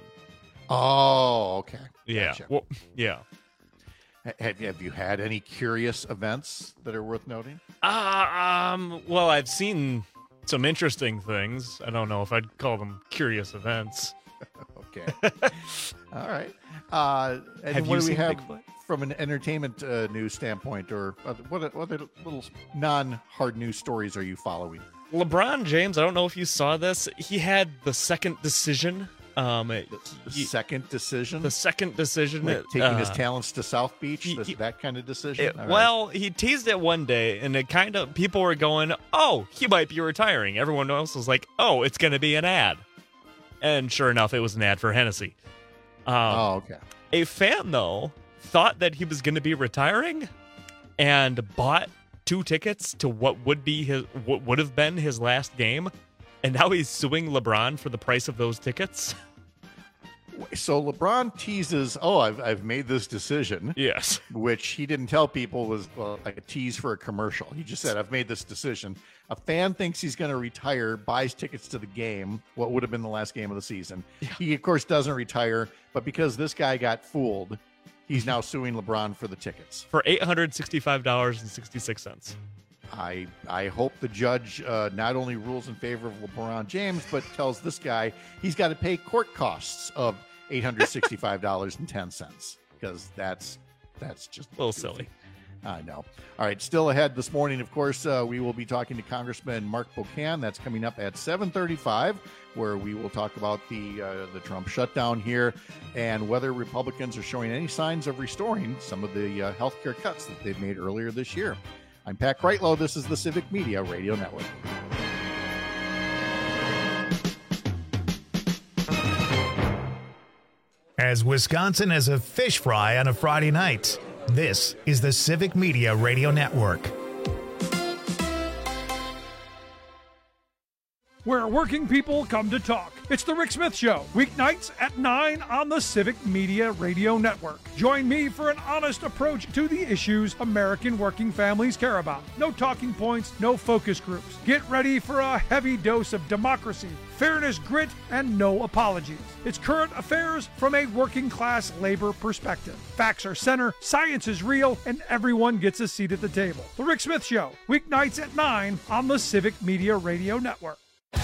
Oh, okay. Yeah. Gotcha. Well, yeah. Have you had any curious events that are worth noting? Well, I've seen some interesting things. I don't know if I'd call them curious events. Okay. All right. And Have what you do we seen have Bigfoot? from an entertainment news standpoint, or what other little non-hard news stories are you following? LeBron James, I don't know if you saw this. He had the second decision. The second decision? The second decision. Like taking his talents to South Beach? That kind of decision? All right. Well, he teased it one day, and it kind of, people were going, oh, he might be retiring. Everyone else was like, oh, it's going to be an ad. And sure enough, it was an ad for Hennessy. Okay. A fan, though, thought that he was going to be retiring and bought 2 tickets to what would have been his last game. And now he's suing LeBron for the price of those tickets. So LeBron teases, I've made this decision. Yes. Which he didn't tell people was like a tease for a commercial. He just said, I've made this decision. A fan thinks he's going to retire, buys tickets to the game, what would have been the last game of the season. Yeah. He, of course, doesn't retire. But because this guy got fooled, he's now suing LeBron for the tickets. For $865.66. I hope the judge not only rules in favor of LeBron James, but tells this guy he's got to pay court costs of $865.10 because that's just a little silly. I know. All right, still ahead this morning, of course, we will be talking to Congressman Mark Pocan. That's coming up at 7:35, where we will talk about the Trump shutdown here and whether Republicans are showing any signs of restoring some of the health care cuts that they've made earlier this year. I'm Pat Kreitlow. This is the Civic Media Radio Network. As Wisconsin has a fish fry on a Friday night, this is the Civic Media Radio Network. where working people come to talk. It's The Rick Smith Show, weeknights at 9 on the Civic Media Radio Network. Join me for an honest approach to the issues American working families care about. No talking points, no focus groups. Get ready for a heavy dose of democracy, fairness, grit, and no apologies. It's current affairs from a working class labor perspective. Facts are center, science is real, and everyone gets a seat at the table. The Rick Smith Show, weeknights at 9 on the Civic Media Radio Network.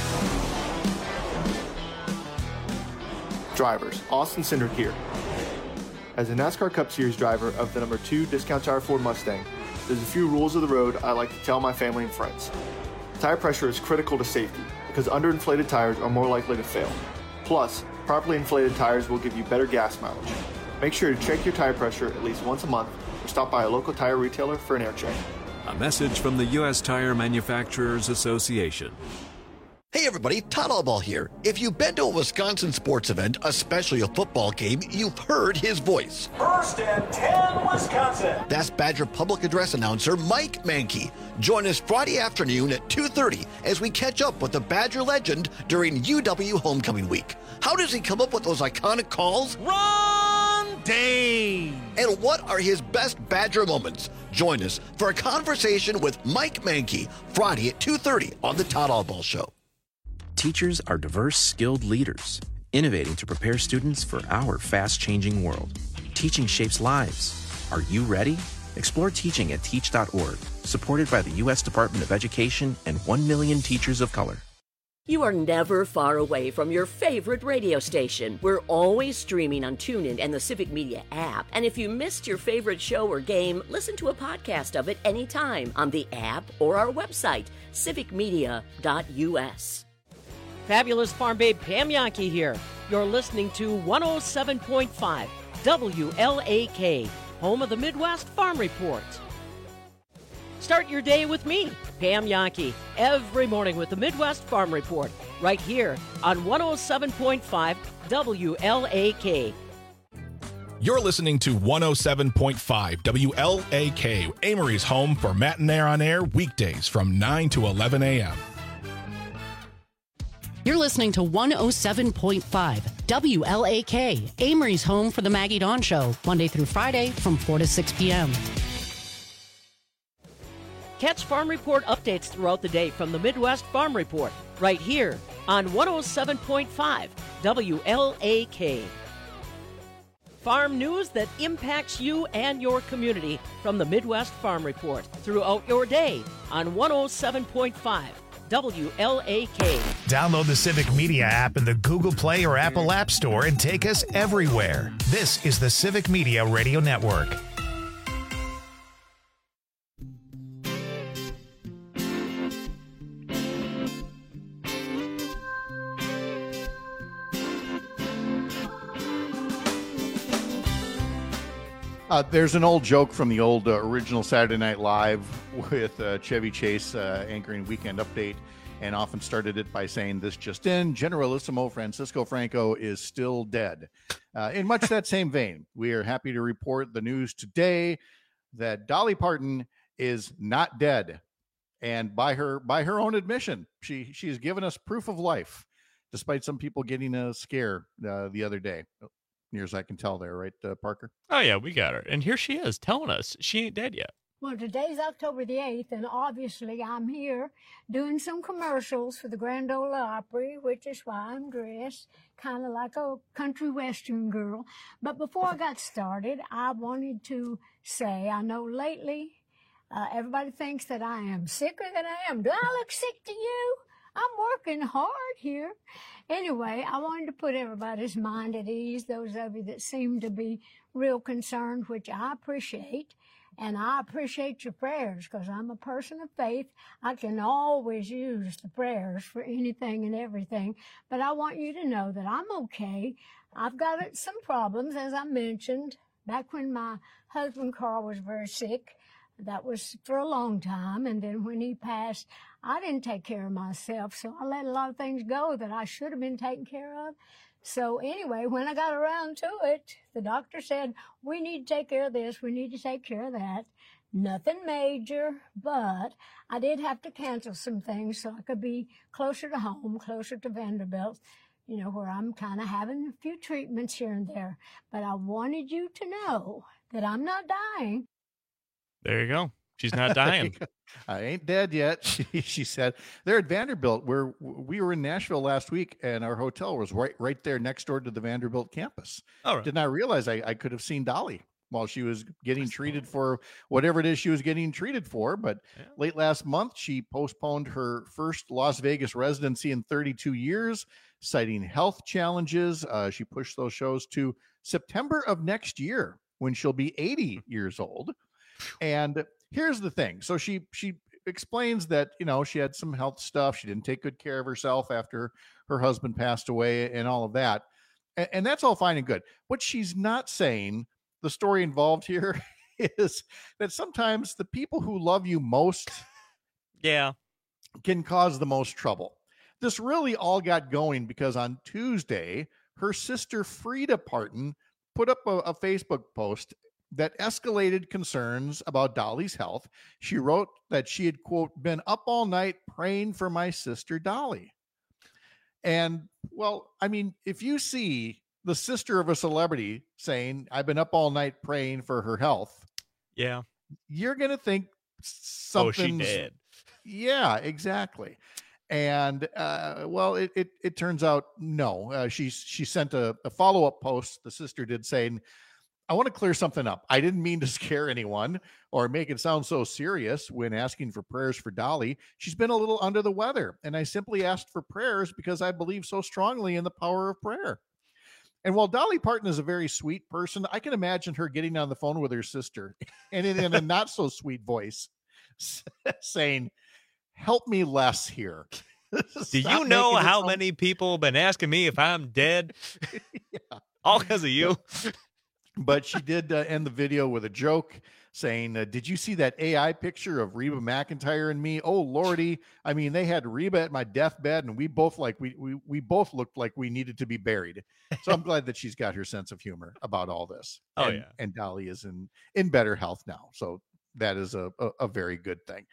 Drivers, Austin Cindric here. As a NASCAR Cup Series driver of the number 2 Discount Tire Ford Mustang, there's a few rules of the road I like to tell my family and friends. Tire pressure is critical to safety because underinflated tires are more likely to fail. Plus, properly inflated tires will give you better gas mileage. Make sure to check your tire pressure at least once a month or stop by a local tire retailer for an air check. A message from the U.S. Tire Manufacturers Association. Hey everybody, Todd Allball here. If you've been to a Wisconsin sports event, especially a football game, you've heard his voice. First and 10, Wisconsin. That's Badger Public Address announcer Mike Mankey. Join us Friday afternoon at 2:30 as we catch up with the Badger legend during UW Homecoming Week. How does he come up with those iconic calls? Ron Dane! And what are his best Badger moments? Join us for a conversation with Mike Mankey Friday at 2:30 on the Todd Allball Show. Teachers are diverse, skilled leaders, innovating to prepare students for our fast-changing world. Teaching shapes lives. Are you ready? Explore teaching at teach.org, supported by the U.S. Department of Education and 1 million teachers of color. You are never far away from your favorite radio station. We're always streaming on TuneIn and the Civic Media app. And if you missed your favorite show or game, listen to a podcast of it anytime on the app or our website, civicmedia.us. Fabulous Farm Babe Pam Yankee here. You're listening to 107.5 WLAK, home of the Midwest Farm Report. Start your day with me, Pam Yankee, every morning with the Midwest Farm Report, right here on 107.5 WLAK. You're listening to 107.5 WLAK, Amory's home for Matinee on Air, weekdays from 9 to 11 a.m. You're listening to 107.5 WLAK, Amory's home for the Maggie Dawn Show, Monday through Friday from 4 to 6 p.m. Catch Farm Report updates throughout the day from the Midwest Farm Report, right here on 107.5 WLAK. Farm news that impacts you and your community from the Midwest Farm Report throughout your day on 107.5 WLAK. Download the Civic Media app in the Google Play or Apple App Store and take us everywhere. This is the Civic Media Radio Network. There's an old joke from the old original Saturday Night Live with Chevy Chase anchoring Weekend Update, and often started it by saying, "This just in, Generalissimo Francisco Franco is still dead." In much that same vein, we are happy to report the news today that Dolly Parton is not dead, and by her own admission, she's given us proof of life, despite some people getting a scare the other day. Near as I can tell there, right, Parker? Oh, yeah, we got her. And here she is telling us she ain't dead yet. Well, today's October the 8th, and obviously I'm here doing some commercials for the Grand Ole Opry, which is why I'm dressed kind of like a country western girl. But before I got started, I wanted to say, I know lately everybody thinks that I am sicker than I am. Do I look sick to you? I'm working hard here. Anyway, I wanted to put everybody's mind at ease, those of you that seem to be real concerned, which I appreciate. And I appreciate your prayers because I'm a person of faith. I can always use the prayers for anything and everything. But I want you to know that I'm okay. I've got some problems, as I mentioned, back when my husband Carl was very sick. That was for a long time. And then when he passed, I didn't take care of myself. So I let a lot of things go that I should have been taken care of. So anyway, when I got around to it, the doctor said, we need to take care of this. We need to take care of that. Nothing major, but I did have to cancel some things so I could be closer to home, closer to Vanderbilt, where I'm kind of having a few treatments here and there. But I wanted you to know that I'm not dying. There you go. She's not dying. I ain't dead yet, she said. They're at Vanderbilt, where we were in Nashville last week, and our hotel was right there next door to the Vanderbilt campus. Oh, right. Did not realize I could have seen Dolly while she was getting treated for whatever it is she was getting treated for. But late last month, she postponed her first Las Vegas residency in 32 years, citing health challenges. She pushed those shows to September of next year, when she'll be 80 years old. And here's the thing. So she explains that, she had some health stuff. She didn't take good care of herself after her husband passed away and all of that. And that's all fine and good. What she's not saying, the story involved here, is that sometimes the people who love you most can cause the most trouble. This really all got going because on Tuesday, her sister Frida Parton put up a Facebook post that escalated concerns about Dolly's health. She wrote that she had, quote, been up all night praying for my sister Dolly. And, well, I mean, if you see the sister of a celebrity saying, I've been up all night praying for her health, you're going to think something's... Oh, she did. Yeah, exactly. And, well, it turns out, no. She sent a follow-up post, the sister did, saying, I want to clear something up. I didn't mean to scare anyone or make it sound so serious when asking for prayers for Dolly. She's been a little under the weather, and I simply asked for prayers because I believe so strongly in the power of prayer. And while Dolly Parton is a very sweet person, I can imagine her getting on the phone with her sister and in a not so sweet voice saying, help me less here. Do you know how many people have been asking me if I'm dead? All because of you. But she did end the video with a joke saying, did you see that AI picture of Reba McEntire and me? Oh, Lordy. I mean, they had Reba at my deathbed, and we both we both looked like we needed to be buried. So I'm glad that she's got her sense of humor about all this. And Dolly is in better health now. So that is a very good thing.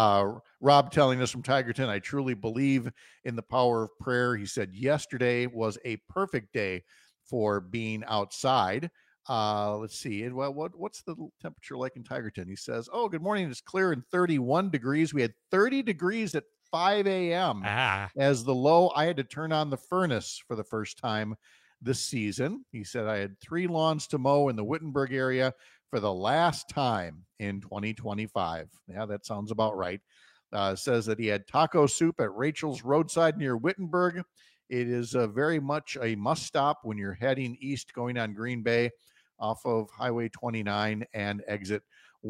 Rob telling us from Tigerton, I truly believe in the power of prayer. He said yesterday was a perfect day for being outside. Let's see. Well, what's the temperature like in Tigerton? He says, oh, good morning. It's clear and 31 degrees. We had 30 degrees at 5 a.m. As the low. I had to turn on the furnace for the first time this season. He said, I had 3 lawns to mow in the Wittenberg area for the last time in 2025. Yeah, that sounds about right. Says that he had taco soup at Rachel's Roadside near Wittenberg. It is very much a must stop when you're heading east going on Green Bay off of Highway 29 and exit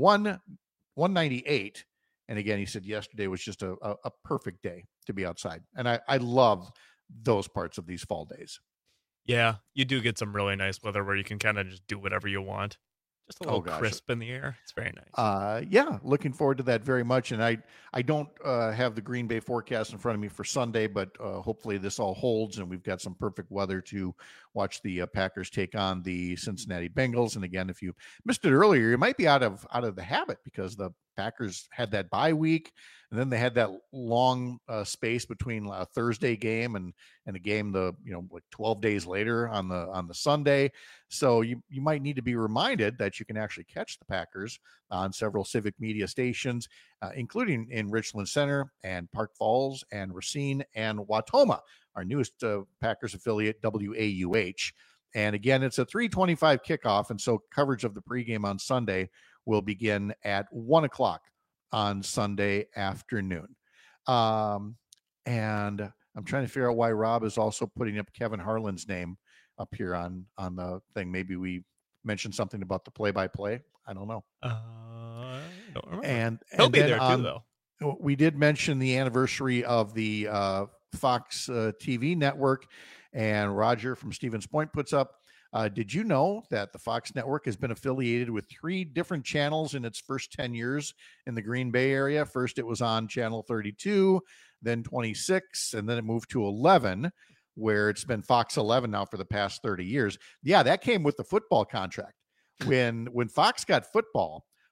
198. And again, he said yesterday was just a perfect day to be outside. And I love those parts of these fall days. Yeah, you do get some really nice weather where you can kind of just do whatever you want. Just a little crisp in the air. It's very nice. Yeah, looking forward to that very much. And I don't have the Green Bay forecast in front of me for Sunday, but hopefully this all holds and we've got some perfect weather to watch the Packers take on the Cincinnati Bengals. And again, if you missed it earlier, you might be out of the habit because the Packers had that bye week, and then they had that long space between a Thursday game and a game like 12 days later on the Sunday. So you might need to be reminded that you can actually catch the Packers on several Civic Media stations, including in Richland Center and Park Falls and Racine and Watoma, our newest Packers affiliate, WAUH. And again, it's a 3:25 kickoff, and so coverage of the pregame on Sunday will begin at 1 o'clock on Sunday afternoon. And I'm trying to figure out why Rob is also putting up Kevin Harlan's name up here on the thing. Maybe we mentioned something about the play-by-play. I don't know. I don't remember. And he'll be there too, though. We did mention the anniversary of the Fox TV network, and Roger from Stevens Point puts up, did you know that the Fox network has been affiliated with 3 different channels in its first 10 years in the Green Bay area? First, it was on channel 32, then 26, and then it moved to 11, where it's been Fox 11 now for the past 30 years. Yeah, that came with the football contract. When Fox got football,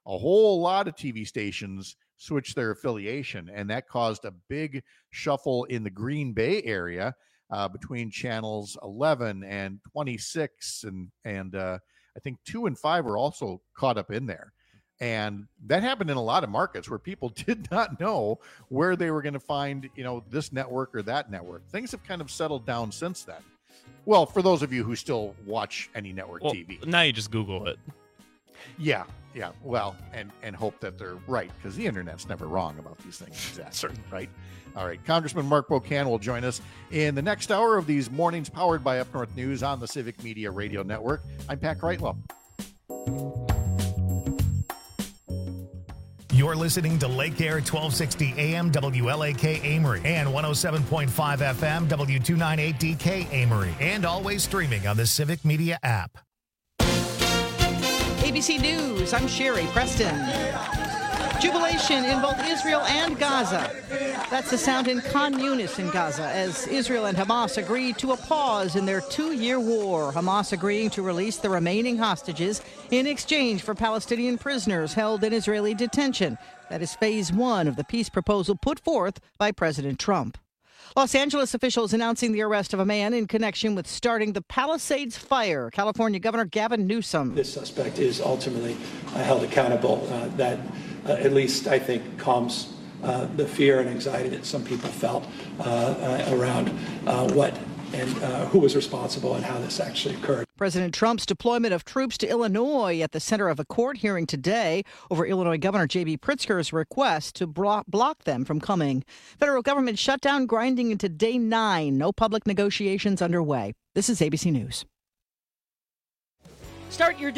a whole lot of TV stations switched their affiliation, and that caused a big shuffle in the Green Bay area between channels 11 and 26, and I think 2 and 5 were also caught up in there. And that happened in a lot of markets where people did not know where they were going to find, this network or that network. Things have kind of settled down since then. Well, for those of you who still watch any network TV. Now you just Google it. Yeah. Well, and hope that they're right, because the internet's never wrong about these things. Exactly. Certainly. Right. All right. Congressman Mark Bocan will join us in the next hour of these mornings powered by Up North News on the Civic Media Radio Network. I'm Pat Kreitlow. You're listening to Lake Air 1260 AM WLAK Amory and 107.5 FM W298DK Amory, and always streaming on the Civic Media app. ABC News, I'm Sherry Preston. Jubilation in both Israel and Gaza. That's the sound in Khan Yunis in Gaza as Israel and Hamas agree to a pause in their 2-year war. Hamas agreeing to release the remaining hostages in exchange for Palestinian prisoners held in Israeli detention. That is phase 1 of the peace proposal put forth by President Trump. Los Angeles officials announcing the arrest of a man in connection with starting the Palisades fire. California Governor Gavin Newsom. This suspect is ultimately held accountable. That at least, I think, calms the fear and anxiety that some people felt around what and who was responsible and how this actually occurred. President Trump's deployment of troops to Illinois at the center of a court hearing today over Illinois Governor J.B. Pritzker's request to block them from coming. Federal government shutdown grinding into day 9. No public negotiations underway. This is ABC News. Start your day